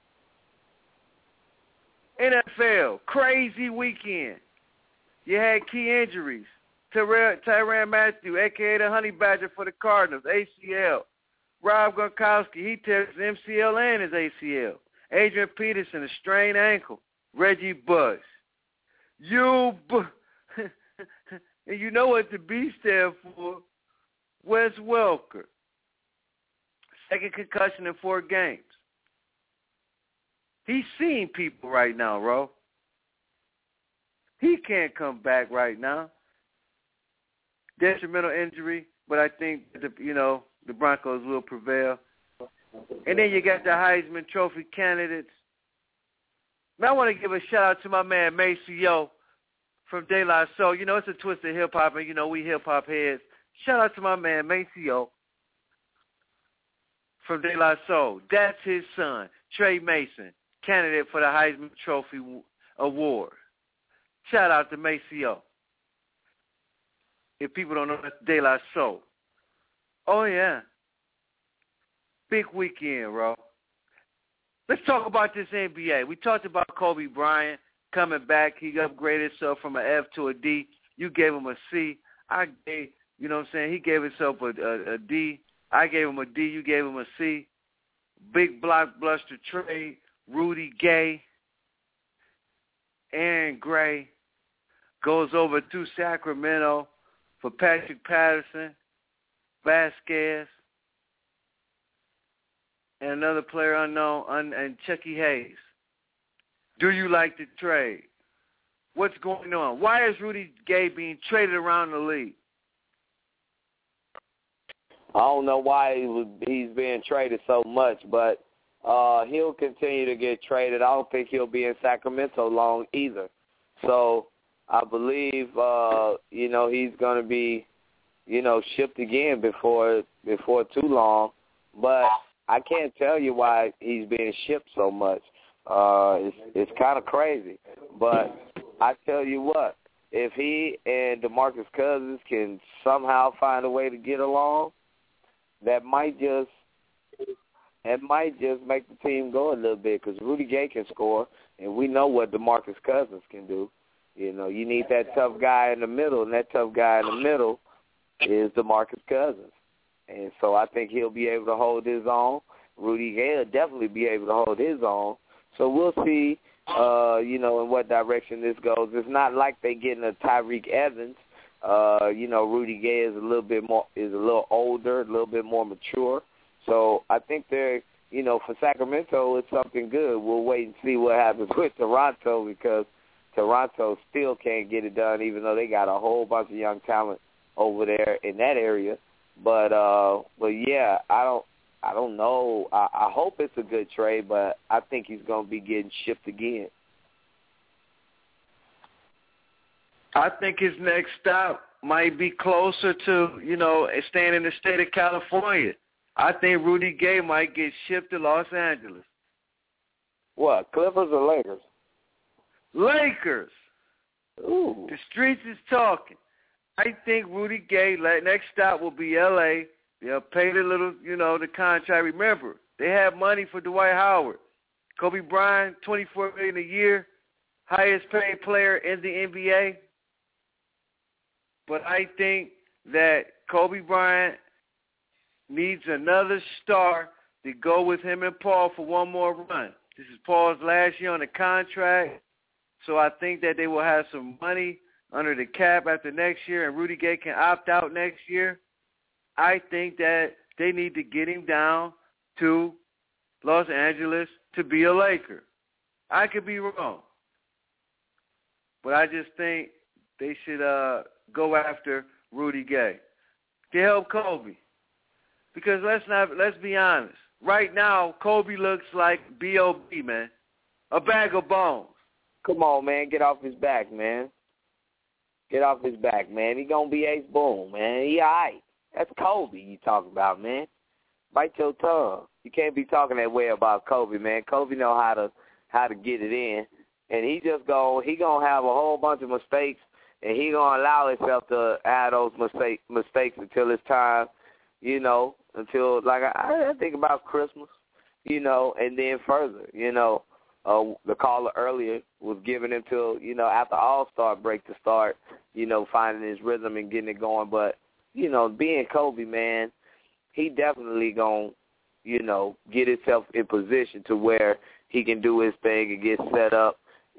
NFL, crazy weekend. You had key injuries. Tyrann Mathieu, a.k.a. the Honey Badger for the Cardinals, ACL. Rob Gronkowski, he tears his MCL and his ACL. Adrian Peterson, a strained ankle. Reggie Bush. And you know what the B stands for? Wes Welker. Second concussion in 4 games. He's seeing people right now, bro. He can't come back right now. Detrimental injury, but I think the Broncos will prevail. And then you got the Heisman Trophy candidates. Man, I want to give a shout out to my man Maceo from De La Soul. You know, it's a twist of hip hop, and we hip hop heads. Shout out to my man Maceo from De La Soul. That's his son, Trey Mason, candidate for the Heisman Trophy Award. Shout out to Maceo. If people don't know, that's De La Soul. Oh, yeah. Big weekend, bro. Let's talk about this NBA. We talked about Kobe Bryant coming back. He upgraded himself from an F to a D. You gave him a C. I gave, he gave himself a D. I gave him a D. You gave him a C. big blockbuster trade, Rudy Gay, Aaron Gray goes over to Sacramento for Patrick Patterson, Vasquez, and another player unknown, and Chucky Hayes. Do you like the trade? What's going on? Why is Rudy Gay being traded around the league?
I don't know why he's being traded so much, but he'll continue to get traded. I don't think he'll be in Sacramento long either. So I believe, he's going to be, shipped again before too long. But I can't tell you why he's being shipped so much. It's kind of crazy. But I tell you what, if he and DeMarcus Cousins can somehow find a way to get along, that might just make the team go a little bit, because Rudy Gay can score, and we know what DeMarcus Cousins can do. You need that tough guy in the middle, and that tough guy in the middle is DeMarcus Cousins. And so I think he'll be able to hold his own. Rudy Gay will definitely be able to hold his own. So we'll see, in what direction this goes. It's not like they getting a Tyreek Evans. Rudy Gay is a little older, a little bit more mature. So I think they're, for Sacramento, it's something good. We'll wait and see what happens with Toronto, because Toronto still can't get it done, even though they got a whole bunch of young talent over there in that area. But yeah, I don't know. I hope it's a good trade, but I think he's going to be getting shipped again.
I think his next stop might be closer to, staying in the state of California. I think Rudy Gay might get shipped to Los Angeles.
What, Clippers or Lakers?
Lakers.
Ooh.
The streets is talking. I think Rudy Gay, next stop will be L.A. They'll pay the little, the contract. Remember, they have money for Dwight Howard. Kobe Bryant, $24 million a year, highest paid player in the NBA. But I think that Kobe Bryant needs another star to go with him and Paul for one more run. This is Paul's last year on the contract, so I think that they will have some money under the cap after next year, and Rudy Gay can opt out next year. I think that they need to get him down to Los Angeles to be a Laker. I could be wrong, but I just think they should go after Rudy Gay to help Kobe. Because let's be honest. Right now, Kobe looks like B.O.B., man, a bag of bones.
Come on, man, get off his back, man. Get off his back, man. He gonna be Ace Boone, man. He all right. That's Kobe you talking about, man. Bite your tongue. You can't be talking that way about Kobe, man. Kobe know how to get it in, and he gonna have a whole bunch of mistakes, and he gonna allow himself to have those mistakes until it's time, until like I think about Christmas, and then further, the caller earlier was giving him till, after All-Star break to start, finding his rhythm and getting it going. But, being Kobe, man, he definitely going to, get himself in position to where he can do his thing and get set up.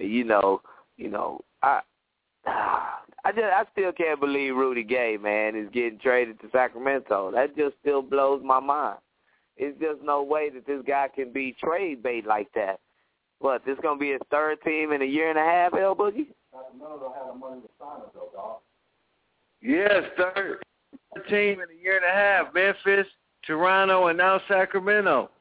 I still can't believe Rudy Gay, man, is getting traded to Sacramento. That just still blows my mind. It's just no way that this guy can be trade bait like that. What, this going to be his third team in a year and a half, L Boogie?
Sacramento don't have the money to sign him, though, dog.
Yes, third team in a year and a half. Memphis, Toronto, and now Sacramento.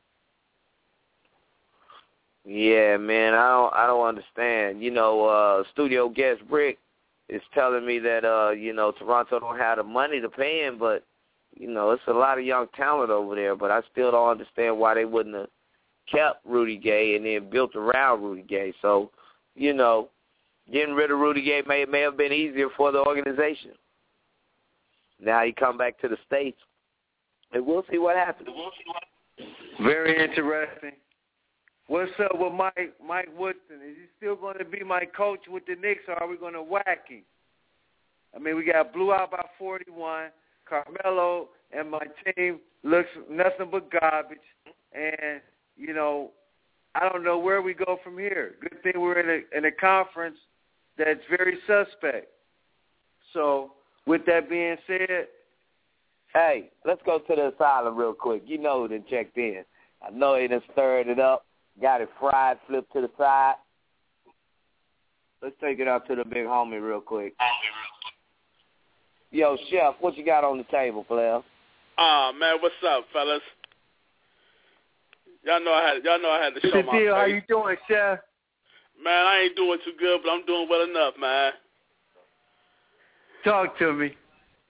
Yeah, man, I don't understand. Studio guest Brick is telling me that, Toronto don't have the money to pay him, but, it's a lot of young talent over there, but I still don't understand why they wouldn't have kept Rudy Gay and then built around Rudy Gay. So, getting rid of Rudy Gay may have been easier for the organization. Now he come back to the States, and we'll see what happens.
Very interesting. What's up with Mike Woodson? Is he still going to be my coach with the Knicks, or are we going to whack him? I mean, we got blew out by 41. Carmelo and my team looks nothing but garbage. And, you know, I don't know where we go from here. Good thing we're in a conference that's very suspect. So, with that being said,
hey, let's go to the asylum real quick. You know who done checked in. I know he done stirred it up, got it fried, flipped to the side. Let's take it out to the big homie real quick. Yo, Chef, what you got on the table, player?
Man, what's up, fellas? Y'all know I had to show my face.
How you doing, Chef?
Man, I ain't doing too good, but I'm doing well enough, man.
Talk to me.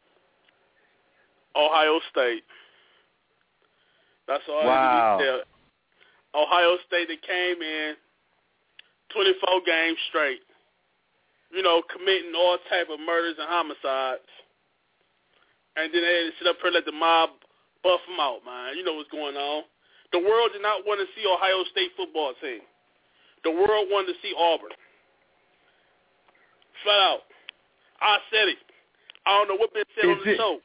Ohio State. That's all
wow.
I need to tell. Ohio State, they came in 24 games straight, you know, committing all type of murders and homicides. And then they sit up here and let the mob buff them out, man. You know what's going on. The world did not want to see Ohio State football team. The world wanted to see Auburn. Flat out. I said it. I don't know what been said on the show.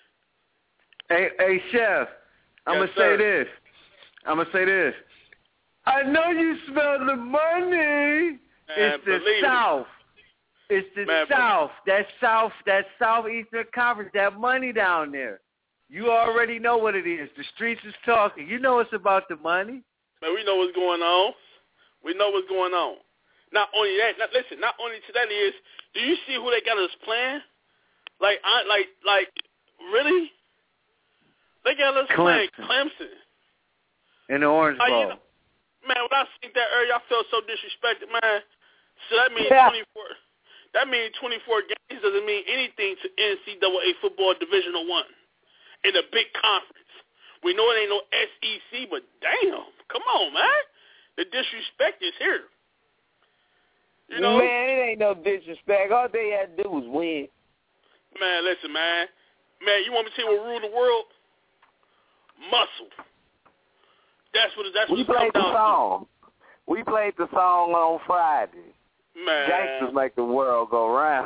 Hey, Chef, I'm going to say this. I know you smell the money. It's the South. It's the South. That Southeastern Conference, that money down there. You already know what it is. The streets is talking. You know it's about the money.
Man, we know what's going on. We know what's going on. Not only that, not only to that is, do you see who they got us playing? Like, really? They got us playing Clemson.
In the Orange Bowl.
You know, man, when I seen that earlier, I felt so disrespected, man. So that means 24. That means 24 games doesn't mean anything to NCAA football Division I in a big conference. We know it ain't no SEC, but damn, come on, man. The disrespect is here. You know?
Man, it ain't no disrespect. All they had to do was win.
Man, listen, man. Man, you want me to tell you what ruled the world? Muscle. That's what
we played the song. We played the song on Friday.
Man.
Gangsters make the world go round.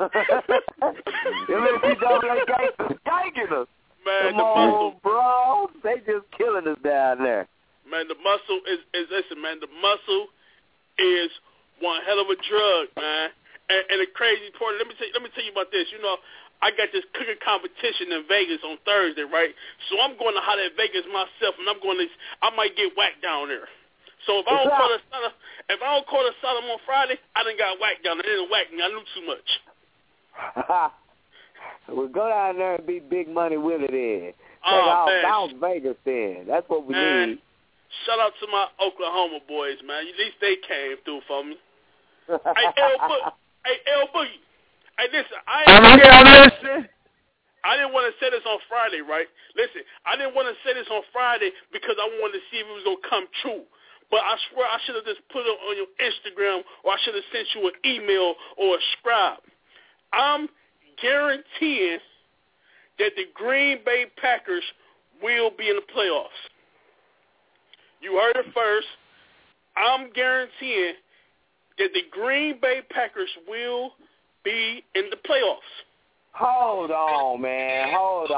NCAA gangsters ganking us.
Man,
come on, bro. They just killing us down there.
Man, the muscle is listen, man, the muscle is one hell of a drug, man. And the crazy part, let me tell you about this. You know, I got this cooking competition in Vegas on Thursday, right? So I'm going to holler at Vegas myself, and I might get whacked down there. So if I don't call the Sodom on Friday, I done got whacked down there. They didn't whack me. I knew too much.
We'll go down there and be big money with it in. Bounce Vegas in. That's what we need.
Shout out to my Oklahoma boys, man. At least they came through for me. Hey, L Boogie. Hey, listen,
I'm listening.
I didn't want to say this on Friday, right? Listen, I didn't want to say this on Friday because I wanted to see if it was going to come true. But I swear I should have just put it on your Instagram, or I should have sent you an email or a scribe. I'm guaranteeing that the Green Bay Packers will be in the playoffs. You heard it first. I'm guaranteeing that the Green Bay Packers will be in the playoffs.
Hold on, man.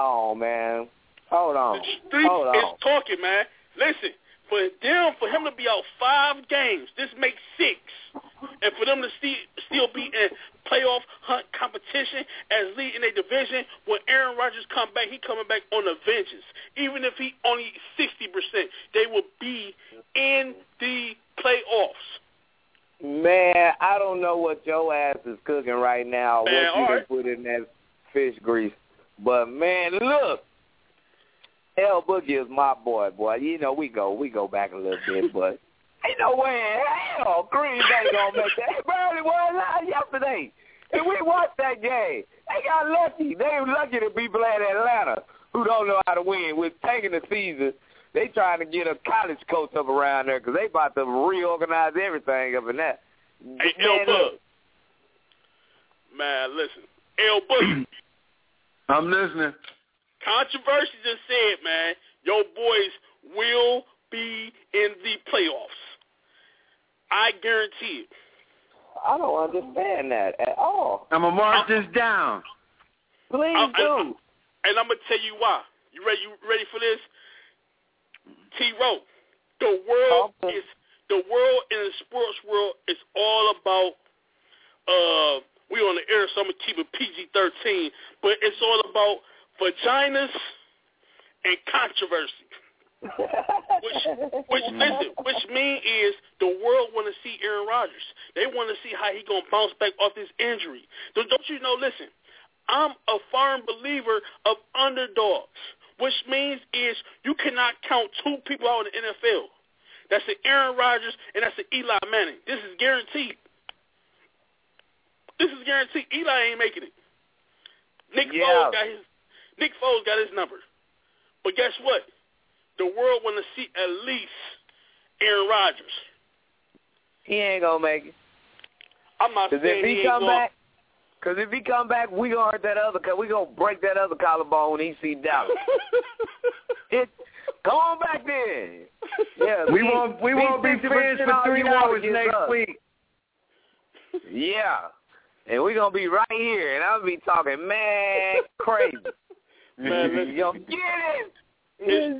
The street is talking, man. Listen, for him to be out 5 games, this makes 6. And for them to still be in playoff hunt competition as lead in a division, when Aaron Rodgers come back, he coming back on a vengeance. Even if he only 60%, they will be in the playoffs.
Man, I don't know what your ass is cooking right now.
Man,
what you can put in that fish grease. But, man, look. L Boogie is my boy. You know, we go back a little bit, but ain't no way in hell Green Bay gonna make that. They barely won live yesterday. And we watched that game. They got lucky. They were lucky to be playing Atlanta, who don't know how to win. With taking the season, they trying to get a college coach up around there because they about to reorganize everything up in that.
Hey, L Boogie. Man, listen. L Boogie.
I'm listening.
Controversy just said, man, your boys will be in the playoffs. I guarantee it.
I don't understand that at all.
I'm going to mark this down.
Please do.
And I'm going to tell you why. You ready for this? T-Row. The world in the sports world is all about we on the air, so I'm gonna keep it PG-13, but it's all about vaginas and controversy. which mean is the world want to see Aaron Rodgers. They want to see how he gonna bounce back off this injury. Don't you know? Listen, I'm a firm believer of underdogs, which means is you cannot count two people out in the NFL. That's an Aaron Rodgers and that's an Eli Manning. This is guaranteed. Eli ain't making it. Nick Foles got his number. But guess what? The world want to see at least Aaron Rodgers.
He ain't gonna make it.
I'm not saying he ain't going.
Because if he come back, we gonna hurt that other. We gonna break that other collarbone when he see Dallas. Come on back then. Yeah,
we won't be friends for 3 hours next week.
Yeah, and we gonna be right here, and I'll be talking mad crazy.
Man,
you gonna get it?
It's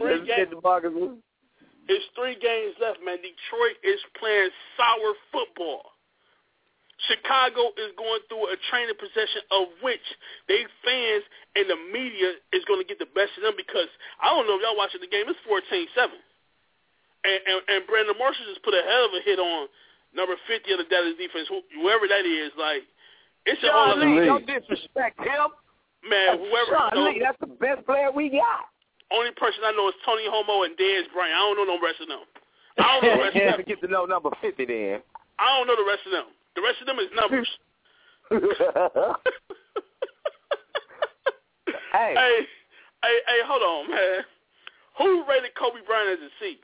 3 games left, man. Detroit is playing sour football. Chicago is going through a training possession of which they fans and the media is going to get the best of them because I don't know if y'all watching the game. It's 14-7. And Brandon Marshall just put a hell of a hit on number 50 of the Dallas defense, whoever that is. Like, it's
Sean Lee. Don't disrespect him.
Man, whoever.
Sean Lee, that's the best player we got.
Only person I know is Tony Homo and Dez Bryant. I don't know no rest of them. I don't know the rest of them.
Get to know number 50 then.
I don't know the rest of them. The rest of them is numbers. Hey, hold on, man. Who rated Kobe Bryant as a C?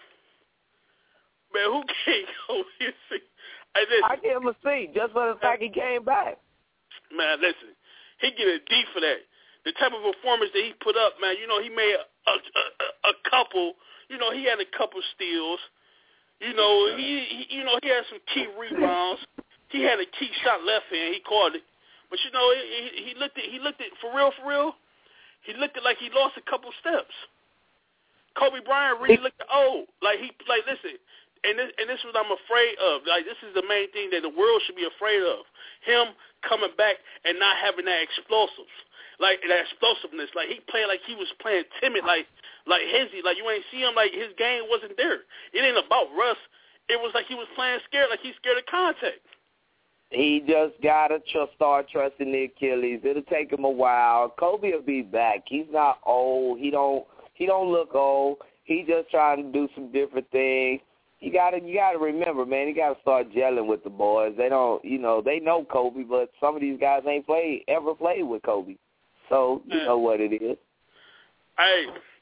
Man, who gave Kobe a C? Hey,
I gave him a C just for the fact he came back.
Man, listen, he get a D for that. The type of performance that he put up, man, you know, he made a couple, you know, he had a couple steals. You know, he had some key rebounds. He had a key shot left hand. He caught it. But, you know, he looked at, for real, he looked at like he lost a couple steps. Kobe Bryant really looked old. Listen, and this is what I'm afraid of. Like, this is the main thing that the world should be afraid of. Him coming back and not having that explosiveness. Like, that explosiveness. Like, he played like he was playing timid, like hezzy. Like, you ain't see him, like, his game wasn't there. It ain't about Russ. It was like he was playing scared, like he's scared of contact.
He just got to start trusting the Achilles. It'll take him a while. Kobe will be back. He's not old. He don't look old. He just trying to do some different things. You gotta remember, man, you gotta start gelling with the boys. They don't, they know Kobe, but some of these guys ain't ever played with Kobe. So you know what it is.
Hey,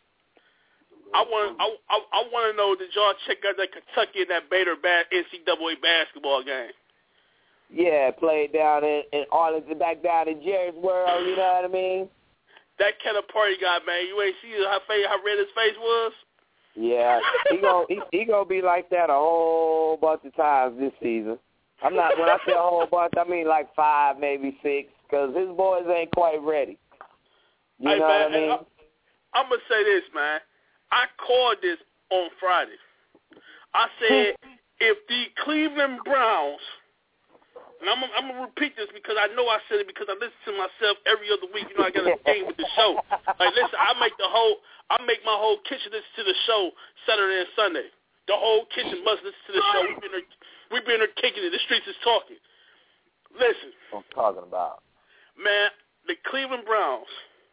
I want to know, did y'all check out that Kentucky and that Bader NCAA basketball game?
Yeah, played down in Arlington, back down in Jerry's World, you know what I mean?
That kind of party guy, man, you ain't see how red his face was?
Yeah, he gonna be like that a whole bunch of times this season. When I say a whole bunch, I mean like 5, maybe 6, because his boys ain't quite ready. You know what I mean?
I'm going to say this, man. I called this on Friday. I said, if the Cleveland Browns, and I'm going to repeat this because I know I said it because I listen to myself every other week. You know, I got a game with the show. Like, listen, I make my whole kitchen listen to the show Saturday and Sunday. The whole kitchen must listen to the show. We've been there kicking it. The streets is talking. Listen.
What I'm talking about.
Man, the Cleveland Browns,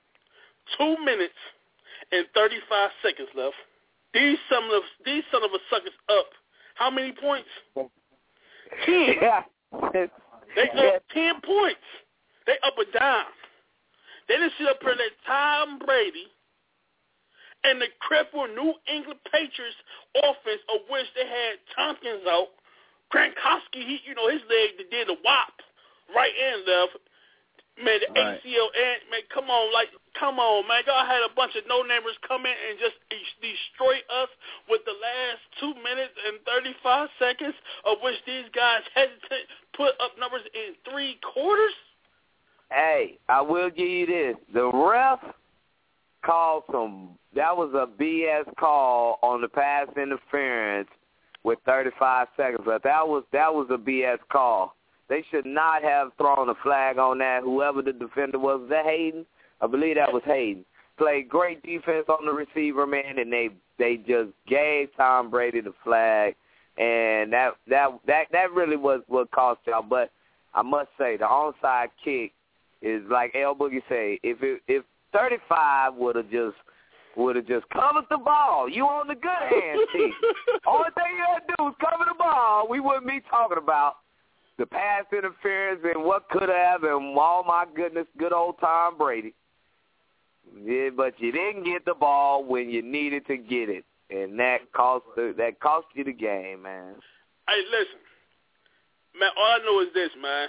2 minutes and 35 seconds left. These son of a suckers up. How many points? 10. They up 10 points. They up a dime. They didn't sit up here and let Tom Brady and the crippled New England Patriots offense, of which they had Tompkins out. Gronkowski, his leg did a whop right and left. Man, the ACL, man, come on, man. Y'all had a bunch of no-namers come in and just destroy us with the last 2 minutes and 35 seconds, of which these guys hesitate, put up numbers in 3 quarters.
Hey, I will give you this. The ref
called that was a BS call on the pass interference with 35 seconds left. That was a BS call. They should not have thrown a flag on that. Whoever the defender was that Hayden? I believe that was Hayden. Played great defense on the receiver, man, and they just gave Tom Brady the flag, and that really was what cost y'all. But I must say, the onside kick is like L Boogie say, if 35 would have just covered the ball, you on the good hand team. Only thing you had to do was cover the ball. We wouldn't be talking about the pass interference and what could have, and oh my goodness, good old Tom Brady. Yeah, but you didn't get the ball when you needed to get it, and that cost you the game, man.
Hey, listen, man. All I know is this, man.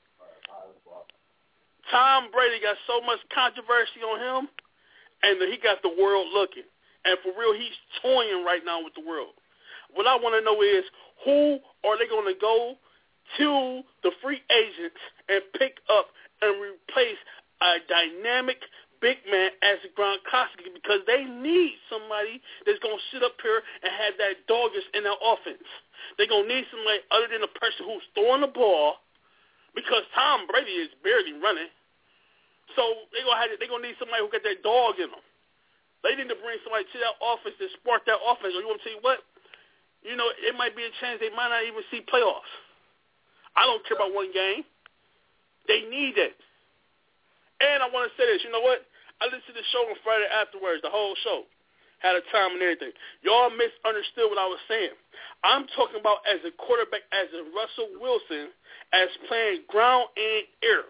Tom Brady got so much controversy on him, and he got the world looking. And for real, he's toying right now with the world. What I want to know is, who are they going to go to the free agents and pick up and replace a dynamic big man as Gronkowski, because they need somebody that's going to sit up here and have that doggedness in their offense. They're going to need somebody other than the person who's throwing the ball, because Tom Brady is barely running. So they're going to need somebody who got that dog in them. They need to bring somebody to that offense to spark that offense. Or you want to tell you what? You know, it might be a chance they might not even see playoffs. I don't care about one game. They need it. And I want to say this. You know what? I listened to the show on Friday afterwards, the whole show. Had a time and everything. Y'all misunderstood what I was saying. I'm talking about as a quarterback, as a Russell Wilson, as playing ground and air.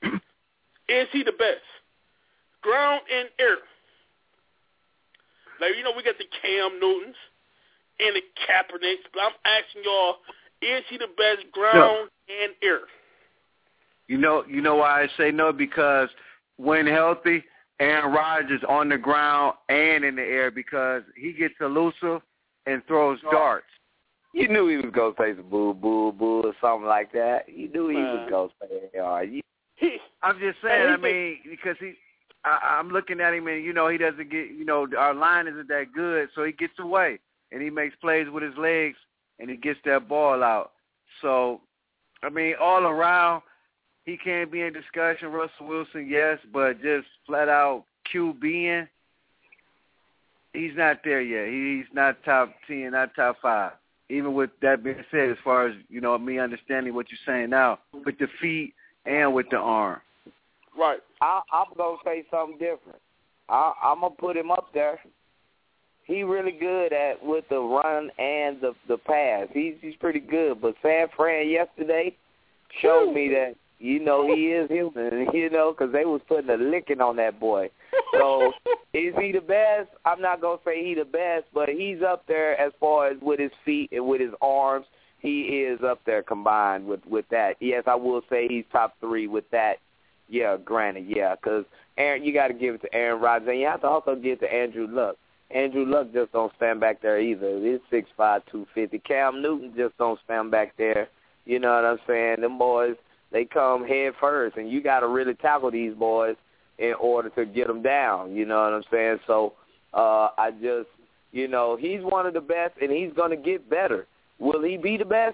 Is he the best? Ground and air. Like, you know, we got the Cam Newtons and the Kaepernicks, but I'm asking y'all, is he the best ground and air?
You know why I say no? Because when healthy, Aaron Rodgers on the ground and in the air, because he gets elusive and throws darts.
You knew he was going to say some boo, boo, boo or something like that. You knew he was going to say that.
I'm just saying, I mean, because I'm looking at him and, you know, he doesn't get, you know, our line isn't that good, so he gets away and he makes plays with his legs and he gets that ball out. So, I mean, all around, he can't be in discussion. Russell Wilson, yes, but just flat out QBing, he's not there yet. He's not top 10, not top 5. Even with that being said, as far as, you know, me understanding what you're saying now, with the feet and with the arm.
Right. I'm going to say something different. I'm going to put him up there. He's really good with the run and the pass. He's pretty good. But San Fran yesterday showed me that, you know, he is human, you know, because they was putting a licking on that boy. So is he the best? I'm not going to say he the best, but he's up there as far as with his feet and with his arms. He is up there combined with that. Yes, I will say he's top 3 with that. Yeah, granted, yeah, because you got to give it to Aaron Rodgers, and you have to also give it to Andrew Luck. Andrew Luck just don't stand back there either. He's 6'5", 250. Cam Newton just don't stand back there. You know what I'm saying? Them boys, they come head first, and you got to really tackle these boys in order to get them down. You know what I'm saying? So I just, you know, he's one of the best, and he's going to get better. Will he be the best?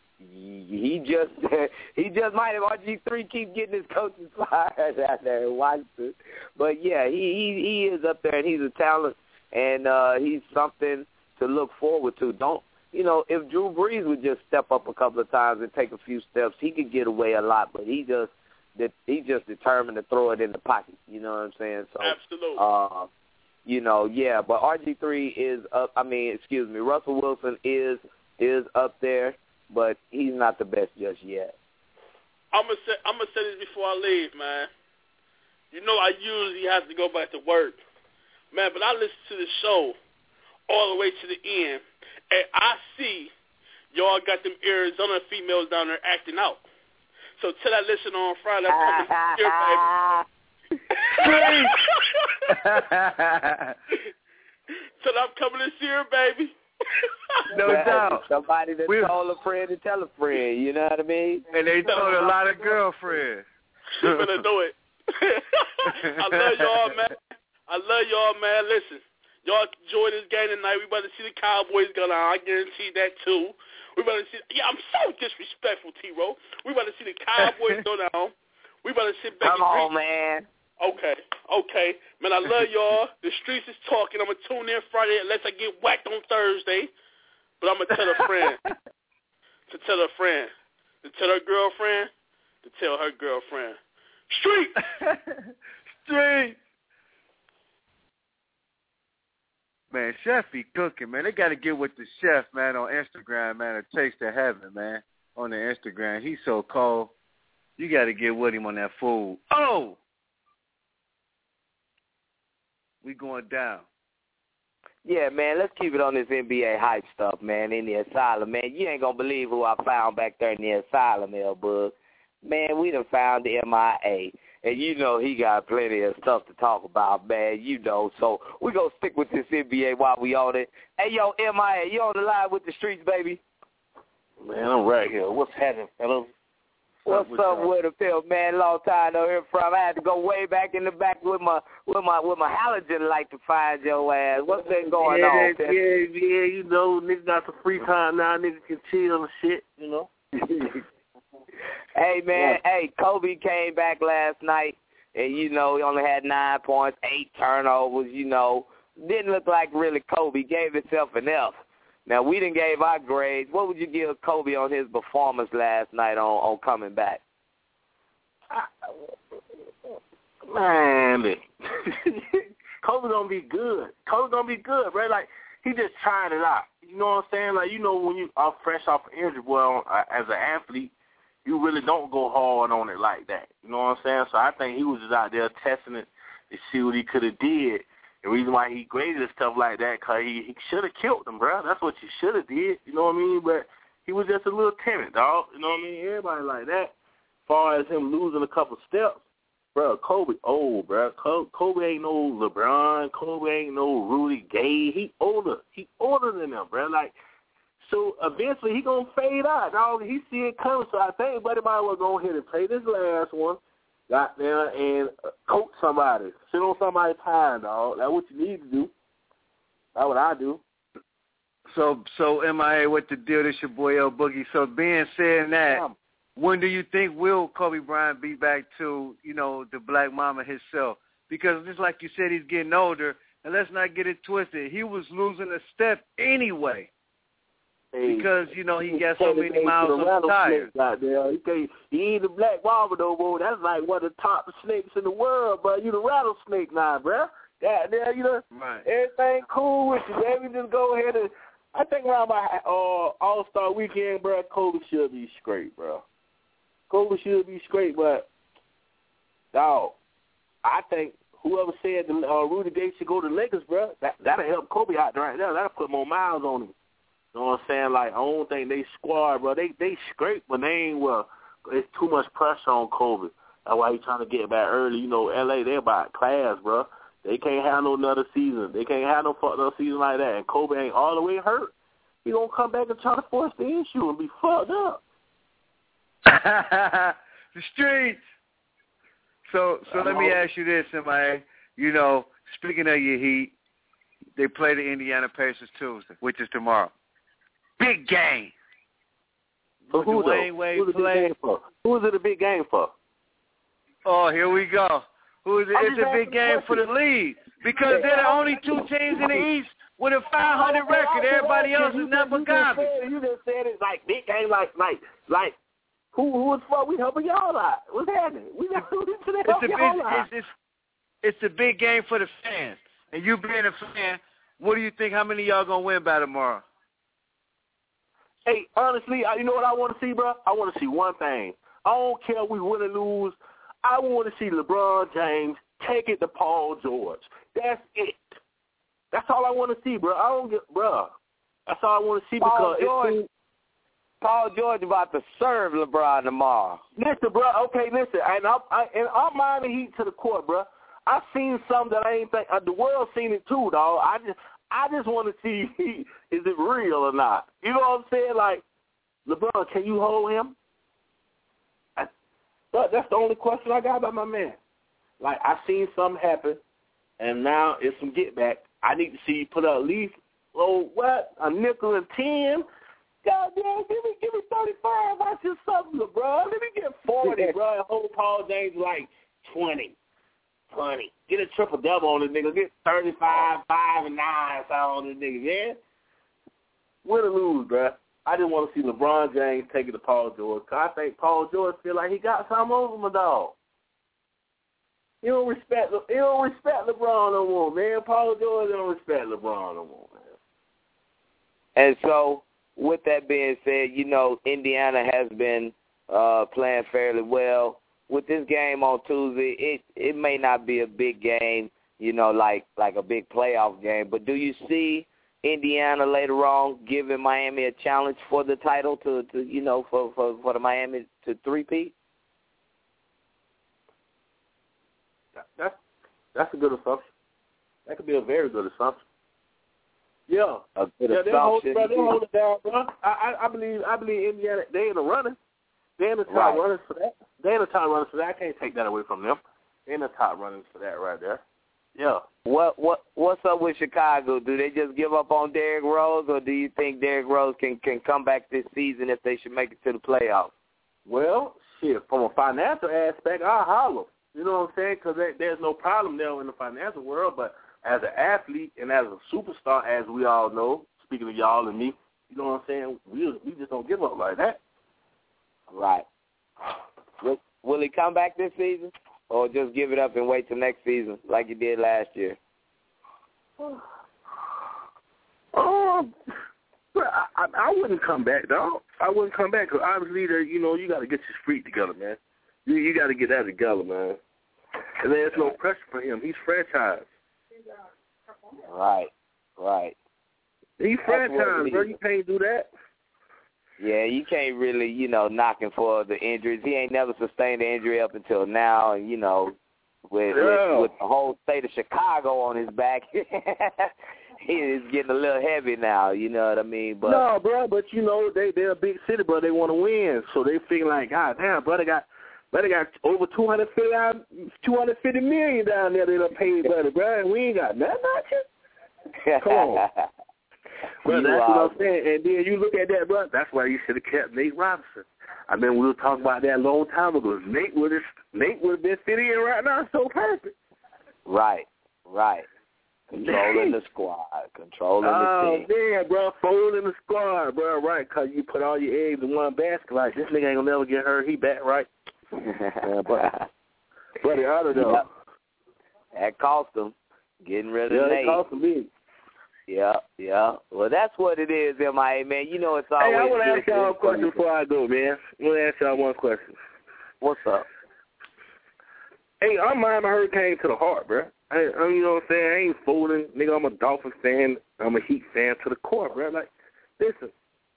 He just might have. RG3 keep getting his coaches fired out there in Washington. But, yeah, he is up there, and he's a talent, and he's something to look forward to. You know, if Drew Brees would just step up a couple of times and take a few steps, he could get away a lot. But he's just determined to throw it in the pocket. You know what I'm saying? So,
absolutely.
You know, yeah. But RG3 is up. Russell Wilson is up there, but he's not the best just yet.
I'm gonna say this before I leave, man. You know, I usually have to go back to work, man. But I listen to the show all the way to the end. And I see y'all got them Arizona females down there acting out. So till I listen on Friday, I'm coming to see her, baby.
No doubt.
Somebody that told a friend to tell a friend, you know what I mean?
And they told a lot of girlfriends.
You better do it. I love y'all, man. I love y'all, man. Listen, y'all enjoy this game tonight. We about to see the Cowboys go down. I guarantee that, too. We about to see. Yeah, I'm so disrespectful, T-Row. We about to see the Cowboys go down. We about to sit back
Come on, man.
Okay. Man, I love y'all. The streets is talking. I'm going to tune in Friday unless I get whacked on Thursday. But I'm going to tell a friend. To tell a friend. To tell her girlfriend. To tell her girlfriend. Street!
Street! Man, Chef be cooking, man. They got to get with the chef, man, on Instagram, man, A Taste of Heaven, man, on the Instagram. He's so cold. You got to get with him on that food. Oh! We going down.
Yeah, man, let's keep it on this NBA hype stuff, man, in the asylum, man. You ain't going to believe who I found back there in the asylum, L-Bug. Man, we done found the MIA. And you know he got plenty of stuff to talk about, man, you know. So we going to stick with this NBA while we on it. Hey, yo, MIA, you on the line with the streets, baby?
Man, I'm right here. What's happening, fellas?
What's up with the Phil, man? Long time no hear from. I had to go way back in the back with my halogen light to find your ass. What's been going on, Phil?
Yeah, you know, niggas got some free time now. Niggas can chill and shit, you know.
Hey, man, hey, Kobe came back last night, and, you know, he only had 9 points, 8 turnovers, you know. Didn't look like really Kobe. Gave himself an F. Now, we done gave our grades. What would you give Kobe on his performance last night on coming back?
Man, Kobe gonna be good. Kobe gonna be good, bro. Like, he just trying it out. You know what I'm saying? Like, you know, when you are fresh off an injury, well, as an athlete, you really don't go hard on it like that. You know what I'm saying? So I think he was just out there testing it to see what he could have did. The reason why he graded stuff like that, because he should have killed him, bro. That's what you should have did. You know what I mean? But he was just a little timid, dog. You know what I mean? Everybody like that. As far as him losing a couple steps, bro, Kobe old, bro. Kobe ain't no LeBron. Kobe ain't no Rudy Gay. He older. He older than them, bro. Like, so eventually he gonna fade out, dog. He see it coming. So I think everybody might well go ahead and play this last one. Got there and coach somebody. Sit on somebody's time, dog. That's what you need to do. That's what I do.
So MIA, what the deal? This your boy L Boogie. So being saying that, when do you think will Kobe Bryant be back to, you know, the black mama himself? Because just like you said, he's getting older, and let's not get it twisted. He was losing a step anyway. Because, you know, he got so many miles on the tire.
He ain't the black mamba no more. That's like one of the top snakes in the world, bro. You the rattlesnake now, bro. Goddamn, you know,
right.
Everything cool with you, baby. Just go ahead and I think around my All-Star weekend, bro, Kobe should be straight, bro. Kobe should be straight, but, dog, I think whoever said Rudy Gay should go to the Lakers, bro, that'll help Kobe out right now. That'll put more miles on him. You know what I'm saying? Like, I don't think they squad, bro. They scrape, but they ain't, well, it's too much pressure on Kobe. That's why he's trying to get back early. You know, L.A., they're about class, bro. They can't have no another season. They can't have no fucked up season like that. And Kobe ain't all the way hurt. He gonna come back and try to force the issue and be fucked up.
The streets. So let me ask you this, MIA. You know, speaking of your Heat, they play the Indiana Pacers Tuesday, which is tomorrow. Big game.
So who
Dwayne Wade play?
Who is it a big game for?
Oh, here we go. Who is it? It's a big game for the league because they're the only two teams in the East with a 500 record. Everybody else is nothing but garbage.
You just said it like big game, like who is for? We helping y'all out. What's happening?
It's a big game for the fans. And you being a fan, what do you think? How many of y'all gonna win by tomorrow?
Hey, honestly, you know what I want to see, bro? I want to see one thing. I don't care if we win or lose. I want to see LeBron James take it to Paul George. That's it. That's all I want to see, bro. That's all I want to see because
Paul George about to serve LeBron tomorrow.
Listen, bro. Okay, listen. And I'm minding heat to the court, bro. I've seen something that I ain't think the world's seen it too, dog. I just want to see is it real or not. You know what I'm saying? Like, LeBron, can you hold him? But that's the only question I got about my man. Like, I seen something happen, and now it's some get back. I need to see you put up at least a nickel and 10. Goddamn, give me 35. Watch your something, bro. Let me get 40, bro. And hold Paul James like 20. Get a triple double on this nigga. Get 35, 5, and 9 on this nigga, man. Win or lose, bro. I just want to see LeBron James take it to Paul George. Cause I think Paul George feel like he got something over my dog. He don't respect LeBron no more, man. Paul George don't respect LeBron no more, man.
And so, with that being said, Indiana has been playing fairly well. With this game on Tuesday, it may not be a big game, like a big playoff game. But do you see Indiana later on giving Miami a challenge for the title for the Miami to three-peat?
That's a good assumption. That could be a very good assumption. Yeah.
They'll
hold it down, bro. I believe Indiana, they in the running. They're in the top runners for that. I can't take that away from them. They're in the top runners for that right there. Yeah.
What's up with Chicago? Do they just give up on Derrick Rose, or do you think Derrick Rose can come back this season if they should make it to the playoffs?
Well, shit, from a financial aspect, I'll holler. You know what I'm saying? Because there's no problem there in the financial world, but as an athlete and as a superstar, as we all know, speaking of y'all and me, you know what I'm saying, we just don't give up like that.
Right. Will he come back this season, or just give it up and wait till next season like he did last year?
I wouldn't come back, dog. I wouldn't come back because obviously, you got to get your street together, man. You got to get that together, man. And there's no pressure for him. He's franchised.
Right.
He's franchised, bro. You can't do that.
Yeah, you can't really, knock him for the injuries. He ain't never sustained an injury up until now, and, with the whole state of Chicago on his back, he is getting a little heavy now, you know what I mean? But
no, bro, but, they're a big city, bro. They want to win, so they feel like, God damn, bro, they got over $250 million down there they done paid, bro, and we ain't got nothing out here. Come on. Bro, that's what I'm saying. And then you look at that, bro, that's why you should have kept Nate Robinson. I mean, we were talking about that a long time ago. Nate would have been fitting in right now so perfect.
Right. Controlling the squad, controlling the team.
Oh, man, bro, folding the squad, bro, right, because you put all your eggs in one basket. Like, this nigga ain't going to never get hurt. He back, right? But the other, though.
Yep. That cost him. Getting rid of Nate.
Yeah, it cost him big.
Yeah. Well, that's what it is, MIA, man. It's always.
Hey, I want to ask y'all a question before I go, man. I want to ask y'all one question.
What's up?
Hey, I'm Miami Hurricane to the heart, bro. You know what I'm saying? I ain't folding. Nigga, I'm a Dolphins fan. I'm a Heat fan to the core, bro. Like, listen.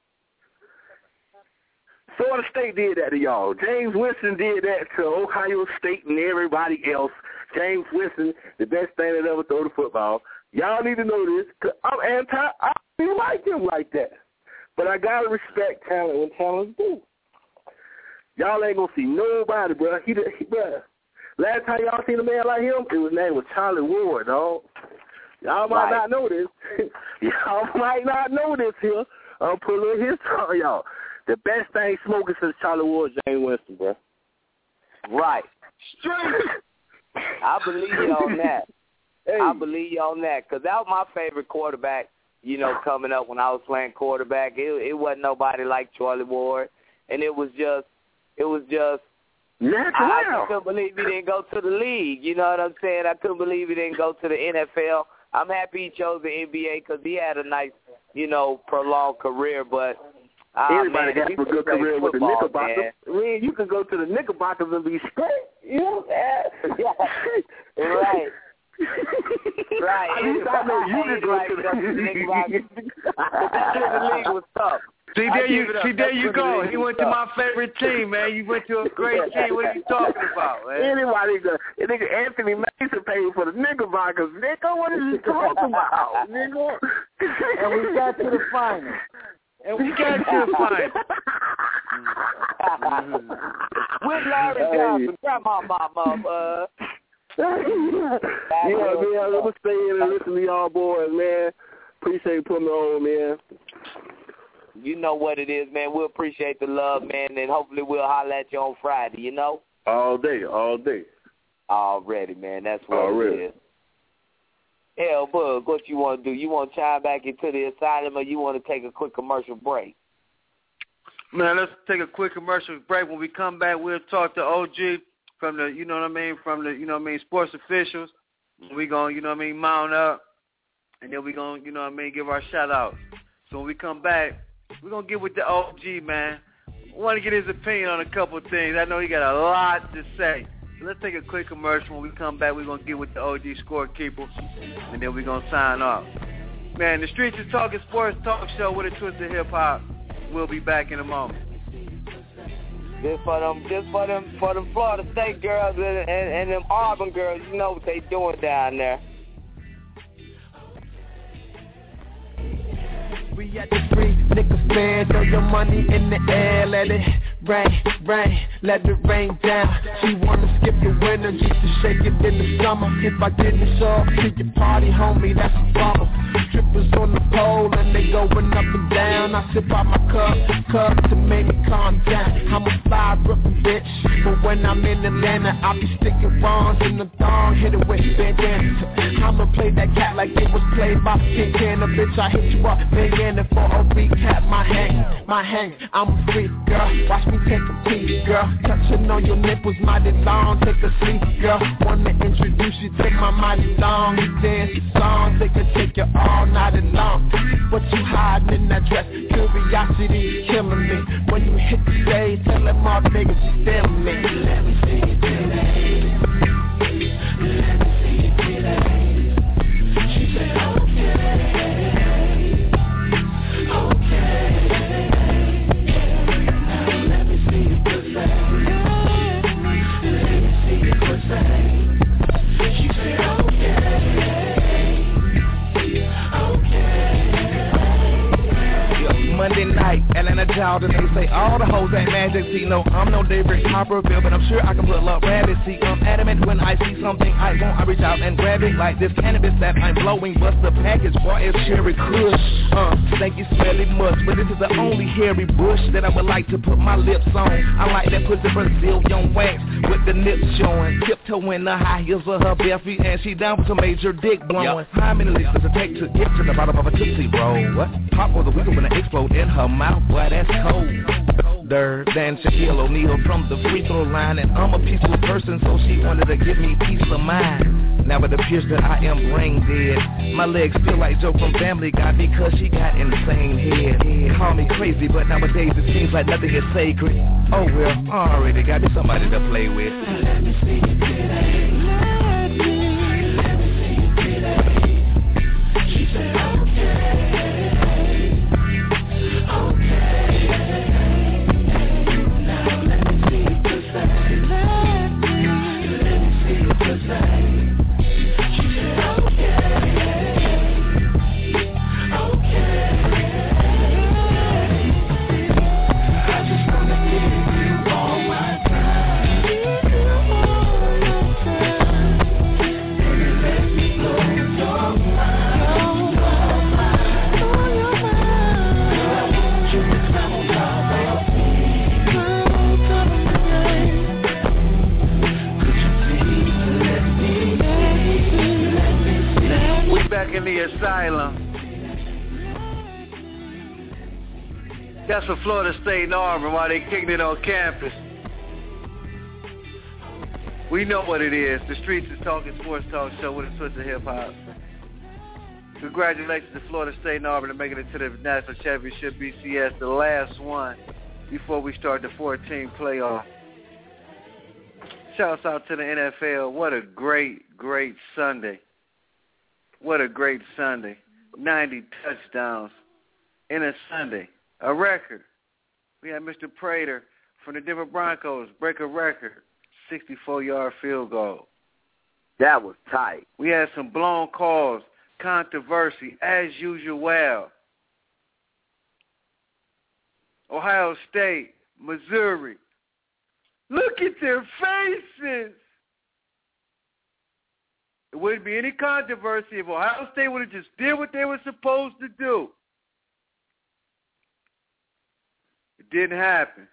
Florida State did that to y'all. James Winston did that to Ohio State and everybody else. James Winston, the best thing that ever throw the football. Y'all need to know this, because I don't like him like that. But I got to respect talent when talent's due. Y'all ain't going to see nobody, bro. Bro. Last time y'all seen a man like him, his name was Charlie Ward, dog. Y'all might not know this. Y'all might not know this here. I'll put a little history on y'all. The best thing smoking since Charlie Ward, James Winston, bro.
Right. Straight. I believe you on that. Hey. I believe you on that, because that was my favorite quarterback, coming up when I was playing quarterback. It wasn't nobody like Charlie Ward, and it was just
natural.
I couldn't believe he didn't go to the league. You know what I'm saying? I couldn't believe he didn't go to the NFL. I'm happy he chose the NBA because he had a nice, prolonged career, but
everybody got a good career with the Knickerbockers. Man, you can go to the Knickerbockers and be straight. You know what I'm saying?
Right. Right.
At least I know you can go to the
league. The league was tough.
See, there you go. He went to my favorite team, man. You went to a great team. What are you talking about, man?
Anybody, nigga Anthony Mason paid for the Knickerbockers. Nigga, what are you talking about, nigga?
And we got to the final.
With Larry Johnson, grandma, mama.
man, I'm going to stay in and listen to y'all boys, man. Appreciate you putting me on, man.
You know what it is, man. We appreciate the love, man, and hopefully we'll holler at you on Friday, you know?
All day.
Already, man. That's what it is. Hell, Bug, what you want to do? You want to chime back into the asylum, or you want to take a quick commercial break?
Man, let's take a quick commercial break. When we come back, we'll talk to OG from the, from the, sports officials. We going to, mount up, and then we going to, give our shout-outs. So when we come back, we're going to get with the OG, man. We want to get his opinion on a couple of things. I know he got a lot to say. So let's take a quick commercial. When we come back, we're going to get with the OG scorekeeper, and then we're going to sign off. Man, the Streets is Talking Sports Talk Show with a twist of hip-hop. We'll be back in a moment.
Just for them Florida State girls and them Auburn girls, you know what they doing down there.
We at the free nigga fan, throw your money in the air, let it rain, let it rain down. She wanna skip the winter just to shake it in the summer. If I didn't show up to your party, homie, that's a bummer. Strippers on the pole and they going up and down. I sip out my cup to make me calm down. I'm a fly Brooklyn bitch, but when I'm in Atlanta, I be sticking wands in the thong, hit it with bandana. I'ma play that cat like it was played by King Canna, bitch. I hit you up, and for a recap, my hang, I'm a freak, girl. Watch me take a peek, girl. Touching on your nipples, mighty long. Take a seat, girl. Wanna introduce you to my mighty long. We dance the song, they can take you all night long. What you hiding in that dress? Curiosity killing me. When you hit the stage, tell them all niggas you feeling me. Let me see you today. Let me see you today. She said, okay. She said, Monday night, Atlanta Jordan, they say all the hoes ain't magic. See, no, I'm no David Copperfield, but I'm sure I can pull up rabbits. See, I'm adamant when I see something I want, I reach out and grab it. Like this cannabis that I'm blowing, what's the package? Boy, it's cherry kush. Think you smelly musk, but this is the only hairy bush that I would like to put my lips on. I like that pussy Brazilian wax with the nips showing, tiptoeing the high heels of her bare feet, and she down with some major dick blowing. Yep. How many leaps does it take to get to the bottom of a Tootsie Roll? What? Pop or the wiggle when it explode in her mouth, boy, that's colder than Shaquille O'Neal from the free throw line. And I'm a peaceful person, so she wanted to give me peace of mind. Now it appears that I am brain dead. My legs feel like Joe from Family Guy because she got insane head. Call me crazy, but nowadays it seems like nothing is sacred. Oh well, I already got me somebody to play with. Let me see you today. Let me see you today. She said, okay.
In the asylum. That's for Florida State and Auburn while they kicking it on campus. We know what it is. The Streets is Talking Sports Talk Show with a twist of hip-hop. Congratulations to Florida State and Auburn for making it to the National Championship BCS, the last one before we start the 14 playoff. Shouts out to the NFL. What a great, great Sunday. What a great Sunday. 90 touchdowns in a Sunday. A record. We had Mr. Prater from the Denver Broncos break a record. 64-yard field goal.
That was tight.
We had some blown calls, controversy, as usual. Ohio State, Missouri. Look at their faces. wouldn't be any controversy if Ohio State would have just did what they were supposed to do. It didn't happen.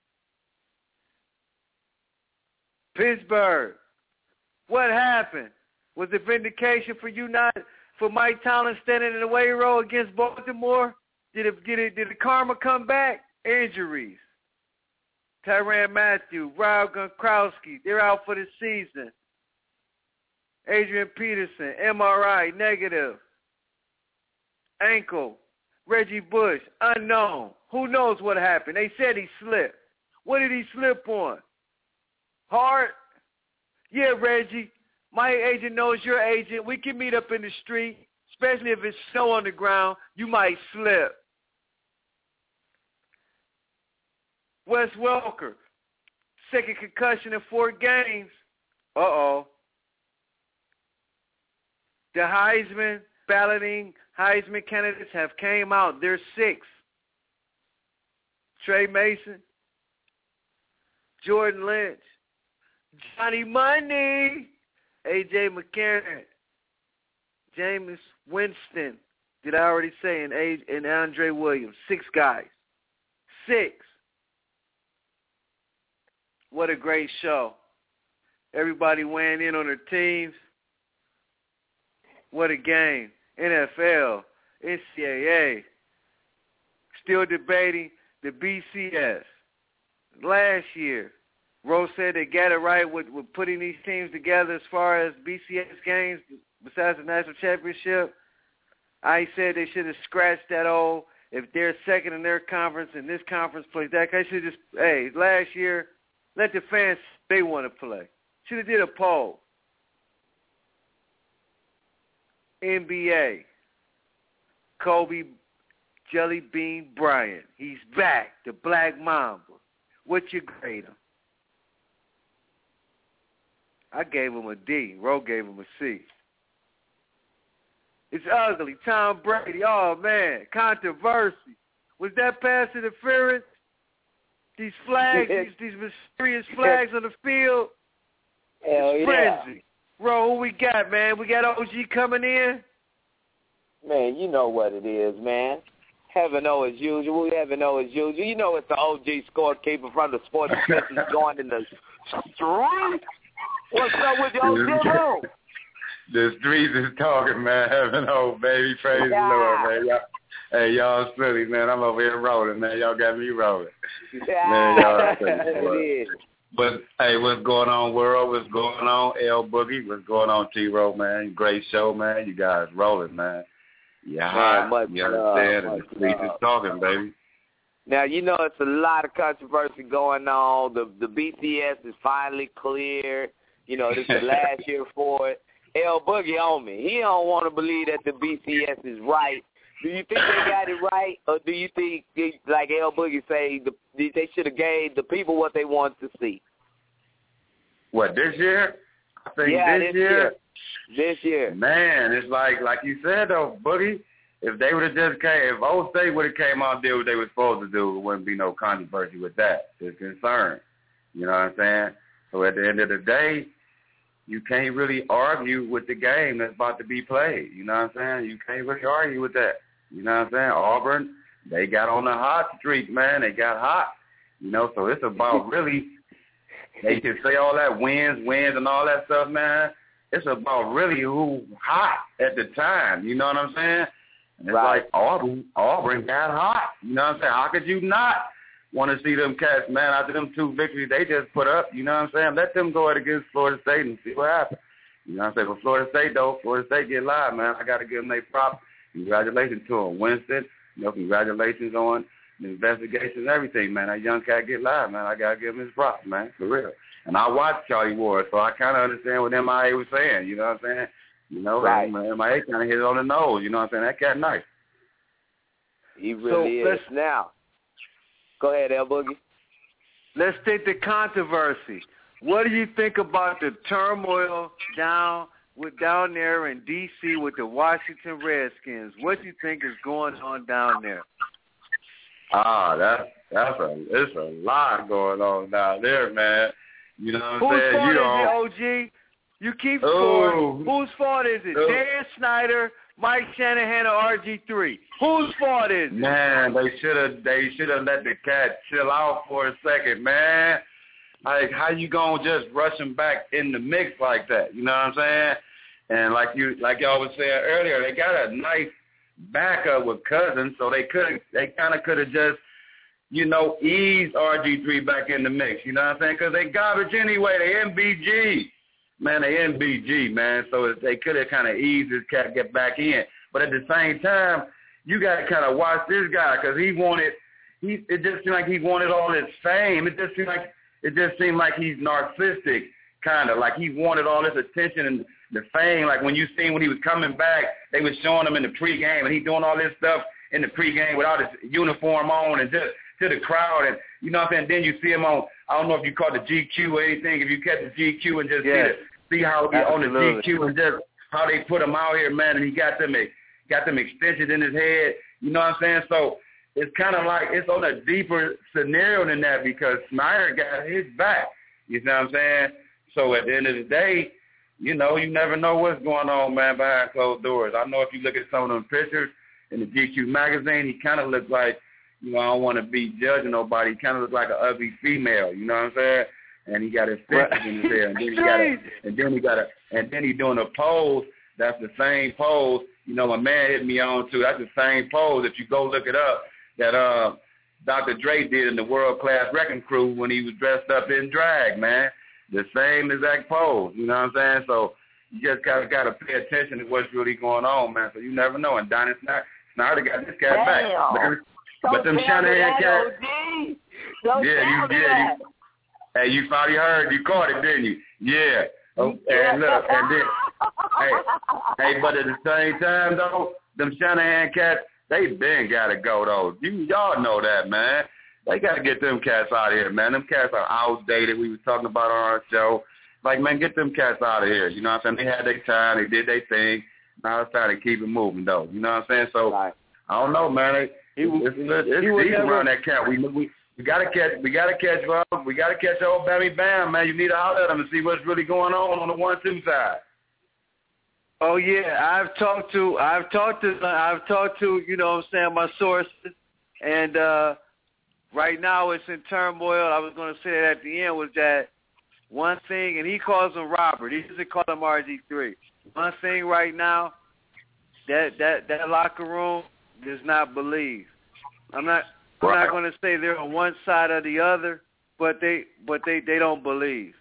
Pittsburgh, what happened? Was it vindication for Mike Tomlin standing in the away row against Baltimore? Did the karma come back? Injuries. Tyrann Mathieu, Rob Gronkowski, they're out for the season. Adrian Peterson, MRI, negative. Ankle. Reggie Bush, unknown. Who knows what happened? They said he slipped. What did he slip on? Heart? Yeah, Reggie. My agent knows your agent. We can meet up in the street, especially if it's snow on the ground. You might slip. Wes Welker, second concussion in 4 games. Uh-oh. The Heisman candidates have came out. They're 6. Trey Mason, Jordan Lynch, Johnny Money, A.J. McCarron, Jameis Winston, did I already say, and Andre Williams. 6 guys. 6. What a great show. Everybody weighing in on their teams. What a game. NFL, NCAA. Still debating the BCS. Last year, Rose said they got it right with putting these teams together as far as BCS games besides the national championship. I said they should have scratched that old, if they're second in their conference and this conference plays that, they should just, last year, let the fans they want to play. Should have did a poll. NBA. Kobe Jelly Bean Bryant. He's back. The Black Mamba. What you grade him? I gave him a D. Ro gave him a C. It's ugly. Tom Brady. Oh, man. Controversy. Was that pass interference? These flags, these mysterious flags on the field.
Hell
it's frenzy. Ro, who we got, man? We got OG coming in?
Man, you know what it is, man. Heaven O as usual. Heaven O as usual. You know it's the OG scorekeeper from the sports business going in the street. What's up with your OG?
The streets is talking, man. Heaven O, baby. Praise the Lord, man. Hey, y'all silly, man. I'm over here rolling, man. Y'all got me rolling. Man, y'all silly. But, hey, what's going on, world? What's going on, L Boogie? What's going on, T-Row, man? Great show, man. You guys rolling, man. Yeah,
man,
you understand? And the streets is talking, baby.
Now, you know it's a lot of controversy going on. The BCS is finally clear. You know, this is the last year for it. L Boogie on me. He don't want to believe that the BCS is right. Do you think they got it right, or do you think, like L Boogie say, they should have gave the people what they want to see?
What, this year? I think this year.
This year.
Man, it's like you said, though, Boogie, if they would have just came, if Old State would have came out and did what they were supposed to do, there wouldn't be no controversy with that. It's concern. You know what I'm saying? So at the end of the day, you can't really argue with the game that's about to be played. You know what I'm saying? You can't really argue with that. You know what I'm saying? Auburn, they got on the hot streak, man. They got hot. You know, so it's about really, they can say all that wins and all that stuff, man. It's about really who hot at the time. You know what I'm saying? And it's like Auburn got hot. You know what I'm saying? How could you not want to see them cats, man, after them 2 victories they just put up? You know what I'm saying? Let them go ahead against Florida State and see what happens. You know what I'm saying? But Florida State, though, Florida State get live, man. I got to give them their props. Congratulations to him. Winston, you know, congratulations on the investigation and everything, man. That young cat get live, man. I got to give him his props, man, for real. And I watched Charlie Ward, so I kind of understand what MIA was saying, you know what I'm saying? You know, MIA kind of hit it on the nose, you know what I'm saying? That cat nice.
He really is. Now, go ahead, L Boogie.
Let's take the controversy. What do you think about the turmoil down there in D.C. with the Washington Redskins? What do you think is going on down there?
It's a lot going on down there, man. You know what I'm saying?
Whose fault is it, OG? You keep score. Whose fault is it? Dan Snyder, Mike Shanahan, or RG3? Whose fault is it?
Man, they should have let the cat chill out for a second, man. Like, how you gonna just rush him back in the mix like that? You know what I'm saying? And like y'all was saying earlier, they got a nice backup with Cousins, so they kind of could have just, you know, eased RG3 back in the mix. You know what I'm saying? Because they garbage anyway. They MBG. Man, they MBG, man. So they could have kind of eased this cat get back in. But at the same time, you got to kind of watch this guy because it just seemed like he wanted all this fame. It just seemed like he's narcissistic, kind of. Like he wanted all this attention and the fame. Like when you seen when he was coming back, they was showing him in the pregame, and he doing all this stuff in the pregame without his uniform on and just to the crowd. And you know what I'm saying? Then you see him on, I don't know if you caught the GQ or anything, if you catch the GQ and just see how he on the GQ and just how they put him out here, man, and he got them extensions in his head. You know what I'm saying? So it's kind of like it's on a deeper scenario than that because Snyder got his back. You know what I'm saying? So at the end of the day, you know, you never know what's going on, man, behind closed doors. I know if you look at some of them pictures in the GQ magazine, he kind of looked like, you know, I don't want to be judging nobody. He kind of looked like an ugly female, you know what I'm saying? And he got his fingers in his hair, and then he doing a pose. That's the same pose. You know, my man hit me on too. That's the same pose. If you go look it up, that Dr. Dre did in the World Class Wrecking Crew when he was dressed up in drag, man. The same exact pose. You know what I'm saying? So you just got to pay attention to what's really going on, man. So you never know. And Donnie Snyder got this cat back. But them Shanahan cats. Yeah, you did. Hey, you finally heard. You caught it, didn't you? Yeah. Oh, and look, and then, hey, but at the same time, though, them Shanahan cats, they been got to go, though. Y'all know that, man. They got to get them cats out of here, man. Them cats are outdated. We was talking about on our show. Like, man, get them cats out of here. You know what I'm saying? They had their time. They did their thing. Now it's time to keep it moving, though. You know what I'm saying? So, I don't know, man. It's deep around that cat. We gotta catch old Bammy Bam, man. You need to holler at him and see what's really going on the 1-2 side.
Oh yeah, I've talked to you know what I'm saying, my sources, and right now it's in turmoil. I was going to say that at the end was that one thing, and he calls him Robert. He doesn't call him RG3. One thing right now, that locker room does not believe. I'm not going to say they're on one side or the other, but they don't believe.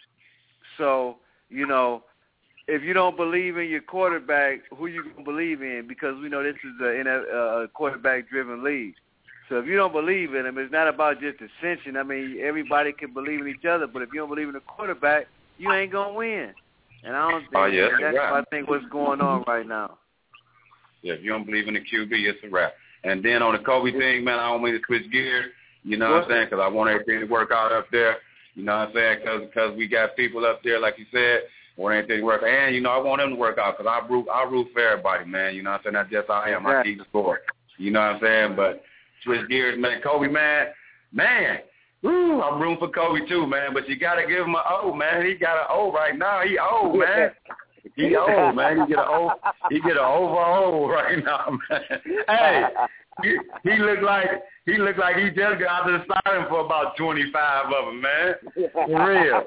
So, you know, if you don't believe in your quarterback, who you going to believe in? Because we know this is a quarterback-driven league. So if you don't believe in him, it's not about just ascension. I mean, everybody can believe in each other, but if you don't believe in the quarterback, you ain't going to win. And I don't think that's I think what's going on right now.
Yeah, if you don't believe in the QB, it's a wrap. And then on the Kobe thing, man, I don't mean to switch gears, you know what I'm saying, because I want everything to work out up there, you know what I'm saying, because we got people up there, like you said, I want everything to work out. And, you know, I want them to work out because I root for everybody, man, you know what I'm saying, that's just how I am. I keep the sport, you know what I'm saying, but switch gears, man. Kobe, man, woo, I'm rooting for Kobe too, man, but you got to give him an O, man. He got an O right now. He old, man. He old, man. He get an overall right now, man. Hey, he look like he just got out of the starting for about 25 of them, man. For real.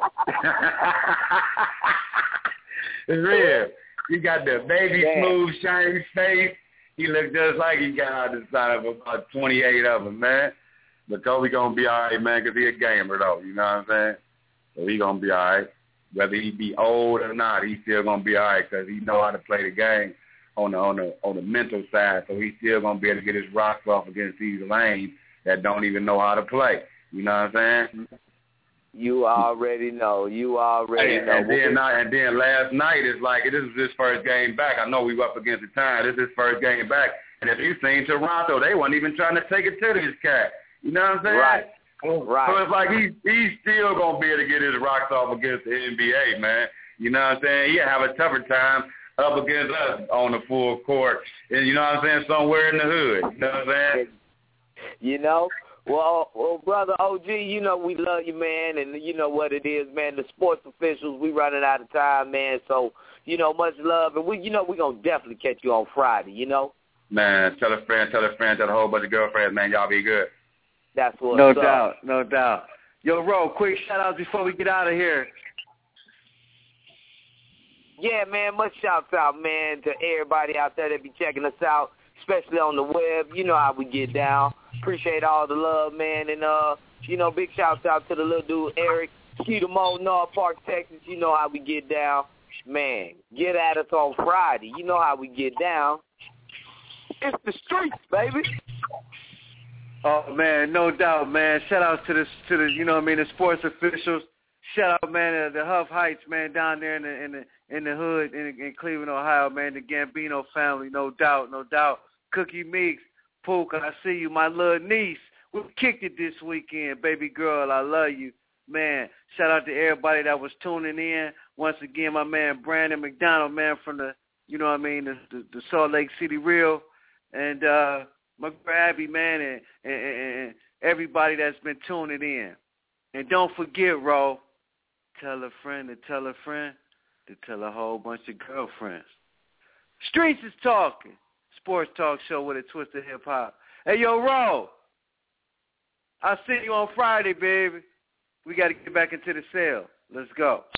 It's real. He got the baby smooth, shiny face. He look just like he got out of the starting for about 28 of them, man. But Kobe gonna be all right, man, because he a gamer though. You know what I'm saying? So he gonna be all right. Whether he be old or not, he's still gonna be all right because he know how to play the game on the mental side. So he's still gonna be able to get his rocks off against these lanes that don't even know how to play. You know what I'm saying?
You already know.
And then last night is like this is his first game back. I know we were up against the time. This is his first game back. And if you seen Toronto, they weren't even trying to take it to this cat. You know what I'm saying?
Right.
So it's like he's still going to be able to get his rocks off against the NBA, man. You know what I'm saying? He'll have a tougher time up against us on the full court. And you know what I'm saying? Somewhere in the hood. You know what I'm saying?
You know,
Well, brother OG, you know we love you, man, and you know what it is, man. The sports officials, we running out of time, man. So, you know, much love, and we're gonna definitely catch you on Friday, you know.
Man, tell a friend, tell a whole bunch of girlfriends, man. Y'all be good.
That's what's
no
up.
No doubt. Yo, Ro, quick shout-outs before we get out of here.
Yeah, man, much shouts out, man, to everybody out there that be checking us out, especially on the web. You know how we get down. Appreciate all the love, man, and, you know, big shouts out to the little dude, Eric, Skeeter Mo, North Park, Texas. You know how we get down. Man, get at us on Friday. You know how we get down. It's the streets, baby.
Oh man, no doubt, man. Shout out to the you know what I mean, the sports officials. Shout out, man, to the Huff Heights, man, down there in the hood in Cleveland, Ohio, man. The Gambino family, no doubt. Cookie Meeks, Pook, I see you, my little niece. We kicked it this weekend, baby girl. I love you, man. Shout out to everybody that was tuning in. Once again, my man Brandon McDonald, man, from the you know what I mean, the Salt Lake City Real, and my girl Abby, man, and everybody that's been tuning in. And don't forget, Ro, tell a friend to tell a friend to tell a whole bunch of girlfriends. Streets is talking. Sports talk show with a twist of hip-hop. Hey, yo, Ro, I'll see you on Friday, baby. We got to get back into the cell. Let's go.